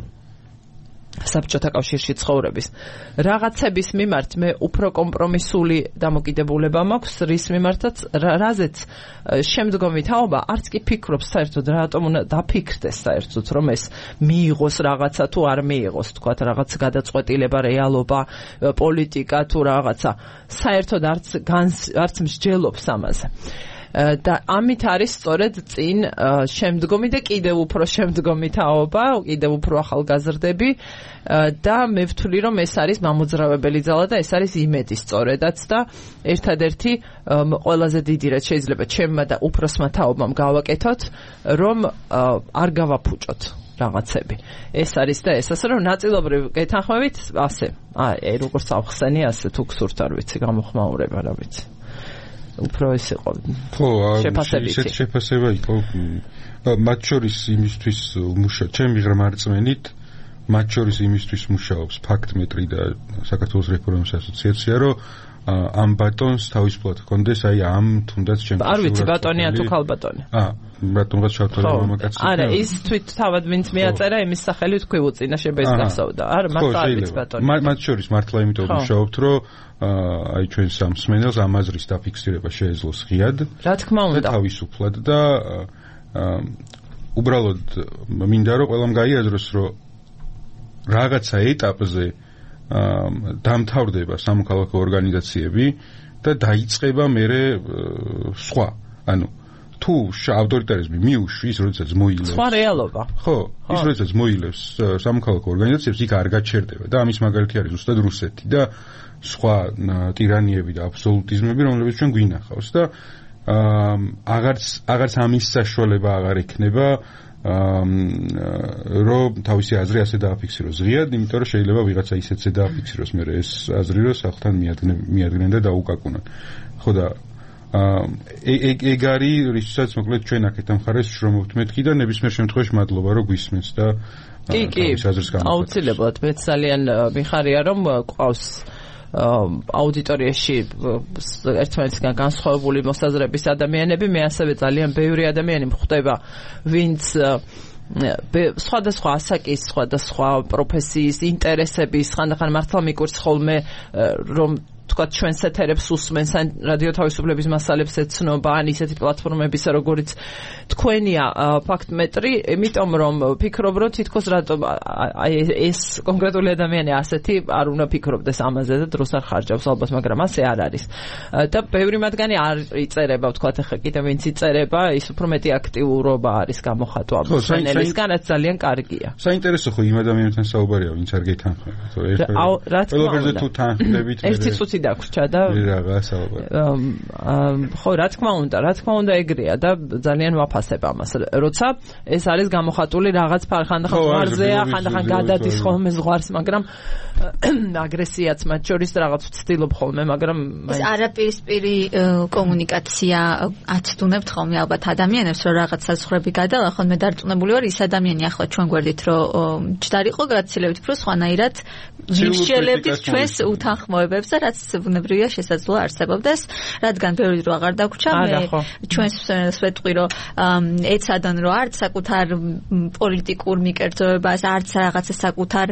საბჭოთა კავშირში ცხოვრების რაღაცების მიმართ მე უფრო კომპრომისული დამოკიდებულება მაქვს რის მიმართაც რაზეც შემდგომი თაობა არც კი ფიქრობს საერთოდ რატომ უნდა დაფიქრდეს საერთოდ რომ ეს მიიღოს რაღაცა თუ არ მიიღოს თქვათ რაღაც გადაწყვეტილება რეალობა პოლიტიკა თუ რაღაცა საერთოდ არც არც მსჯელობს ამაზე და ამით არის სწორედ წინ შემდგომი და კიდევ უფრო შემდგომი თაობა, კიდევ უფრო ახალგაზრდები და მე ვთვლი რომ ეს არის მამოძრავებელი ძალა და ეს არის იმედი სწორედაც და ერთადერთი ყველაზე დიდი რაც შეიძლება ჩემმა და უფროსმა თაობამ გავაკეთოთ რომ არ გავაფუჭოთ რაღაცები. ეს არის და ეს ასე რომ ნაწილობრივ გეთანხმებით ასე. აი როგორც ავხსენი ასე თუ გსურთ არ ვიცი გამოხმაურება რა ვიცი. უფრო ის იყო ხო ისეთ შეფასება იყო მათ შორის იმისთვის მუშა ჩემი ღრმარწმენით მათ შორის იმისთვის მუშაობს ფაქტმეტრი და საქართველოს რეფორმის ასოციაცია რომ ამ ბატონს თავისუფლად ჰქონდეს აი ამ თუნდაც ჩემს არ ვიცი ბატონია თუ ქალბატონი აა ბატონღაც შავთვალე მამაკაცი არა ის თვით თავად ვინც მიაწერა იმის სახელით თქვი უწინა შებეს გასავდა არა მათ არ ვიცი ბატონი მათ შორის მართლა იმიტომ მუშაობთ რომ აი ჩვენ სამსმენელს ამ აზრის დაფიქსირება შეეძლოს ღიად რა თქმა უნდა თავისუფლად და უბრალოდ მინდა რომ ყველამ გაიაზროს რომ რაღაცა ეტაპზე დამთავრდება სამოქალაქო ორგანიზაციები და დაიწყება მერე სხვა ანუ თუ ავტორიტარიზმი მიუშვი ის როდესაც მოილევს სხვა რეალობა ხო ის როდესაც მოილევს სამოქალაქო ორგანიზაციებს იქ არ გაჩერდება და ამის მაგალითი არის ზუსტად რუსეთი და სხვა ტირანიები და აბსოლუტიზმები რომლებიც ჩვენ გვინახავს და აღარც აღარც ამის საშუალება აღარ ექნება რომ თავისი აზრი ასე დააფიქსიროს ღიად, იმიტომ რომ შეიძლება ვიღაცა ისეთზე დააფიქსიროს მე ეს აზრი რომ სახთან მიადგნენ და დაუკაკუნონ. ხო და ეგ არის რისთვისაც მოკლედ ჩვენ აქეთ ამხარეს შრომობთ მეთქი და ნებისმიერ შემთხვევაში მადლობა რომ გვისმენთ და კი კი აუცილებლად მე ძალიან მიხარია რომ ყავს აუდიტორიაში ერთმანეთისგან განსხვავებული მოსაზრების ადამიანები მე ასევე ძალიან ბევრი ადამიანი მხვდება ვინც სხვადასხვა ასაკის სხვადასხვა პროფესიის ინტერესების ხანდახან მართლა მიკვირს ხოლმე რომ თქვათ ჩვენს ეთერებს უსმენს ან რადიო თავისუფლების მასალებს ეცნობა ან ისეთი პლატფორმების როგორიც თქვენია ფაქტმეტრი იმიტომ რომ ფიქრობ რომ თითქოს რატომ აი ეს კონკრეტული ადამიანი ასეთი არ უნდა ფიქრობდეს ამაზე და დროს არ ხარჯავს ალბათ მაგრამ ასე არ არის და ბევრი მათგანი არ იწერება თქვათ ახლა კიდე ვინც იწერება ის უფრო მეტი აქტიურობა არის გამოხატვა ჩვენელისგან რაც ძალიან კარგია საინტერესო ხო იმ ადამიანთან საუბარია ვინც არ გეთანხმება თორე ერთ ყველაფერზე თუ თანხმდებით ერთი წუთი დაგვრჩა და ხო რა თქმა უნდა რა თქმა უნდა ეგრეა და ძალიან ვაფასებ ამას როცა ეს არის გამოხატული რაღაც ხანდახან ზღვარზეა ხანდახან გადადის ხოლმე ზღვარს მაგრამ აგრესიაც მათ შორის რაღაც ვცდილობ ხოლმე მაგრამ ეს არაპირისპირი კომუნიკაცია აცდუნებთ ხოლმე ალბათ ადამიანებს რომ რაღაც საზღვრები გადალახონ მე დარწმუნებული ვარ ის ადამიანი ახლა ჩვენ გვერდით რომ ჯდარიყო გაცილებით უფრო სხვანაირად მიშელებით ჩვენს უთანხმოებებს და რაც ბუნებრივია შესაძლოა არსებობდეს, რადგან ბევრი დრო აღარ დაგვრჩა, მე ჩვენს ვეტყვი რომ ეცადონ რომ არც საკუთარ პოლიტიკურ მიკერძოებას, არც რაღაცა საკუთარ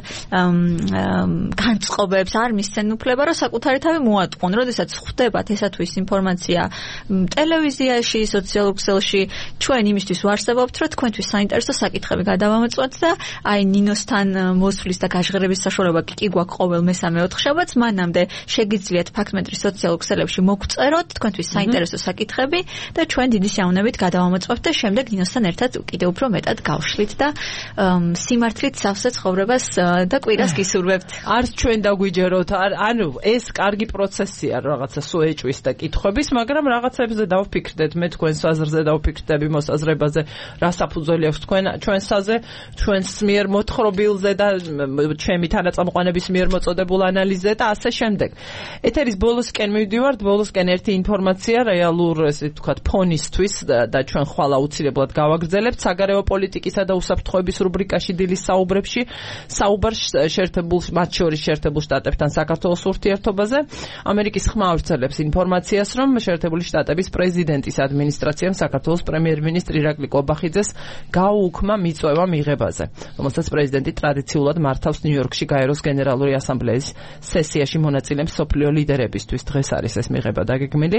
განწყობებს არ მისცენ უფლება, რომ საკუთარი თავი მოატყონ. როდესაც ხვდებათ ესა თუ ის ინფორმაცია ტელევიზიაში, სოციალურ ქსელში, ჩვენ იმისთვის ვარსებობთ, რომ თქვენთვის საინტერესო საკითხები გადავამოწმოთ და აი ნინოსთან მოსვლის და გაჟღერების საშუალება კი გვაქვს ყოველ მესამე ოთხშაბათს, მანამდე შეგიძლიათ ფაქტმეტრის სოციალურ ქსელებში მოგწეროთ თქვენთვის საინტერესო საკითხები და ჩვენ დიდი სიამოვნებით გადავამოწმებთ და შემდეგ ნინოსთან ერთად კიდევ უფრო მეტად გავშლით და სიმართლით სავსე ცხოვრებას და კვირას გისურვებთ. არც ჩვენ დაგვიჯეროთ, ანუ ეს კარგი პროცესია რაღაცა სუეჭვის და კითხვების, მაგრამ რაღაცებზე დავფიქრდეთ, მე თქვენს აზრზე დავფიქრდები, მოსაზრებაზე, რა საფუძველი აქვს თქვენ ჩვენსაზე, ჩვენს მიერ მოთხრობილზე და ჩემი თანაწამყვანების მიერ მოწოდებულ ანალიზზე და ასე შემდეგ. ეთერის ბოლოსკენ მივდივართ, ბოლოსკენ ერთი ინფორმაცია რეალურ, ესე ვთქვათ, ფონისთვის და ჩვენ ხვალ აუცილებლად გავაგრძელებთ საგარეო პოლიტიკისა და უსაფრთხოების რუბრიკაში დილის საუბრებში, საუბარს შეერთებულ მათ შორის შეერთებულ შტატებთან საქართველოს ურთიერთობაზე. ამერიკის ხმა ავრცელებს ინფორმაციას, რომ შეერთებული შტატების პრეზიდენტის ადმინისტრაციამ საქართველოს პრემიერ-მინისტრ ირაკლი კობახიძეს გაუუქმა მიწვევა მიღებაზე, რომელსაც პრეზიდენტი ტრადიციულად მართავს ნიუ-იორკში გაეროს გენერალური ასამბლეის სესიაში მონაწილე მსოფლიო ლიდერებისთვის. დღეს არის ეს მიღება დაგეგმილი.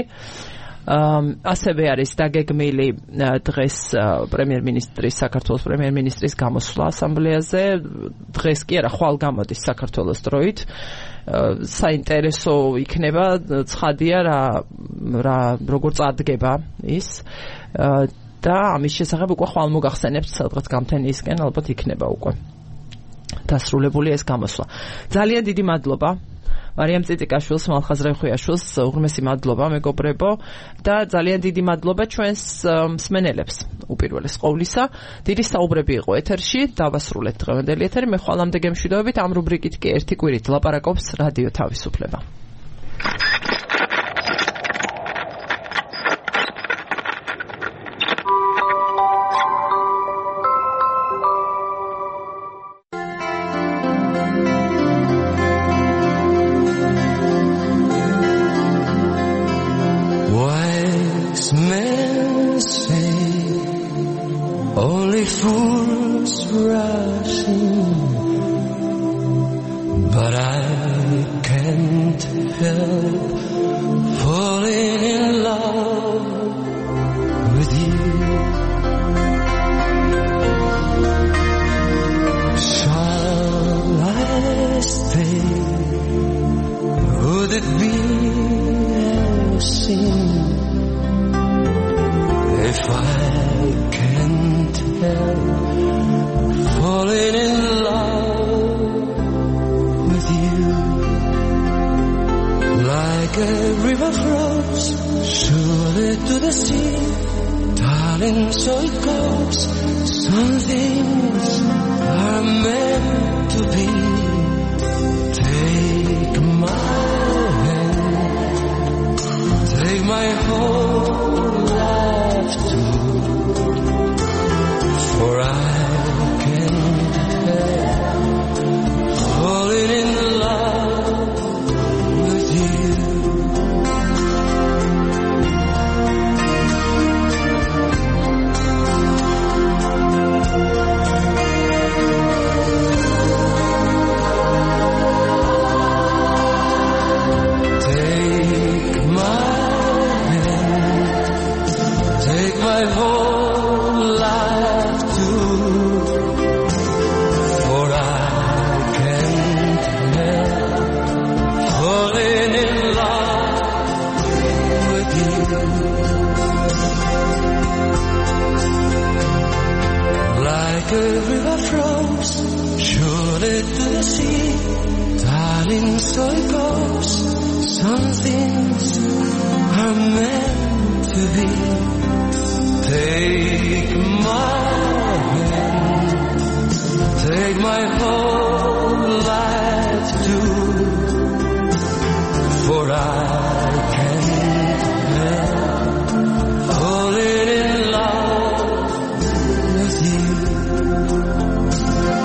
ასევე არის დაგეგმილი დღეს პრემიერ-მინისტრის საქართველოს პრემიერ-მინისტრის გამოსვლა ასამბლეაზე. დღეს კი არა, ხვალ გამოდის საქართველოს დროით. საინტერესო იქნება, ცხადია რა რა როგორ წარდგება ის და ამის შესახებ უკვე ხვალ მოგახსენებთ სადღაც გამთენიისკენ ალბათ იქნება უკვე დასრულებული ეს გამოსვლა. ძალიან დიდი მადლობა მარიამ წიწიკაშვილს, მალხაზ რევხვიაშვილს, უღრმესი მადლობა მეგობრებო და ძალიან დიდი მადლობა ჩვენს მსმენელებს უპირველეს ყოვლისა. დიდი საუბრები იყო ეთერში, დავასრულეთ დღევანდელი ეთერი. მე ხვალამდე გემშვიდობებით, ამ რუბრიკით კი ერთი კვირით ლაპარაკობს რადიო თავისუფლება.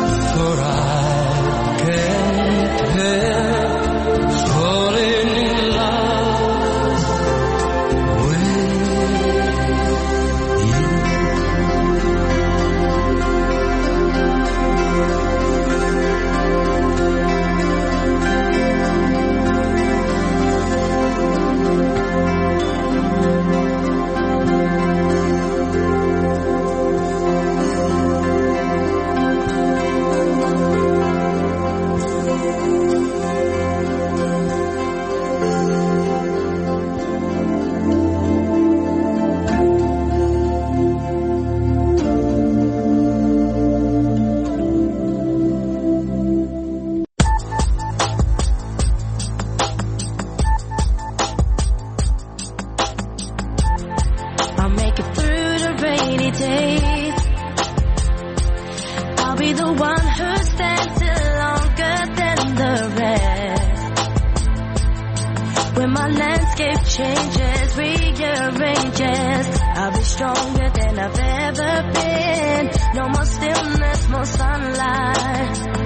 Falling in sunny days. I'll be the one who stands still longer than the rest. When my landscape changes, rearranges, I'll be stronger than I've ever been. No more stillness, more sunlight.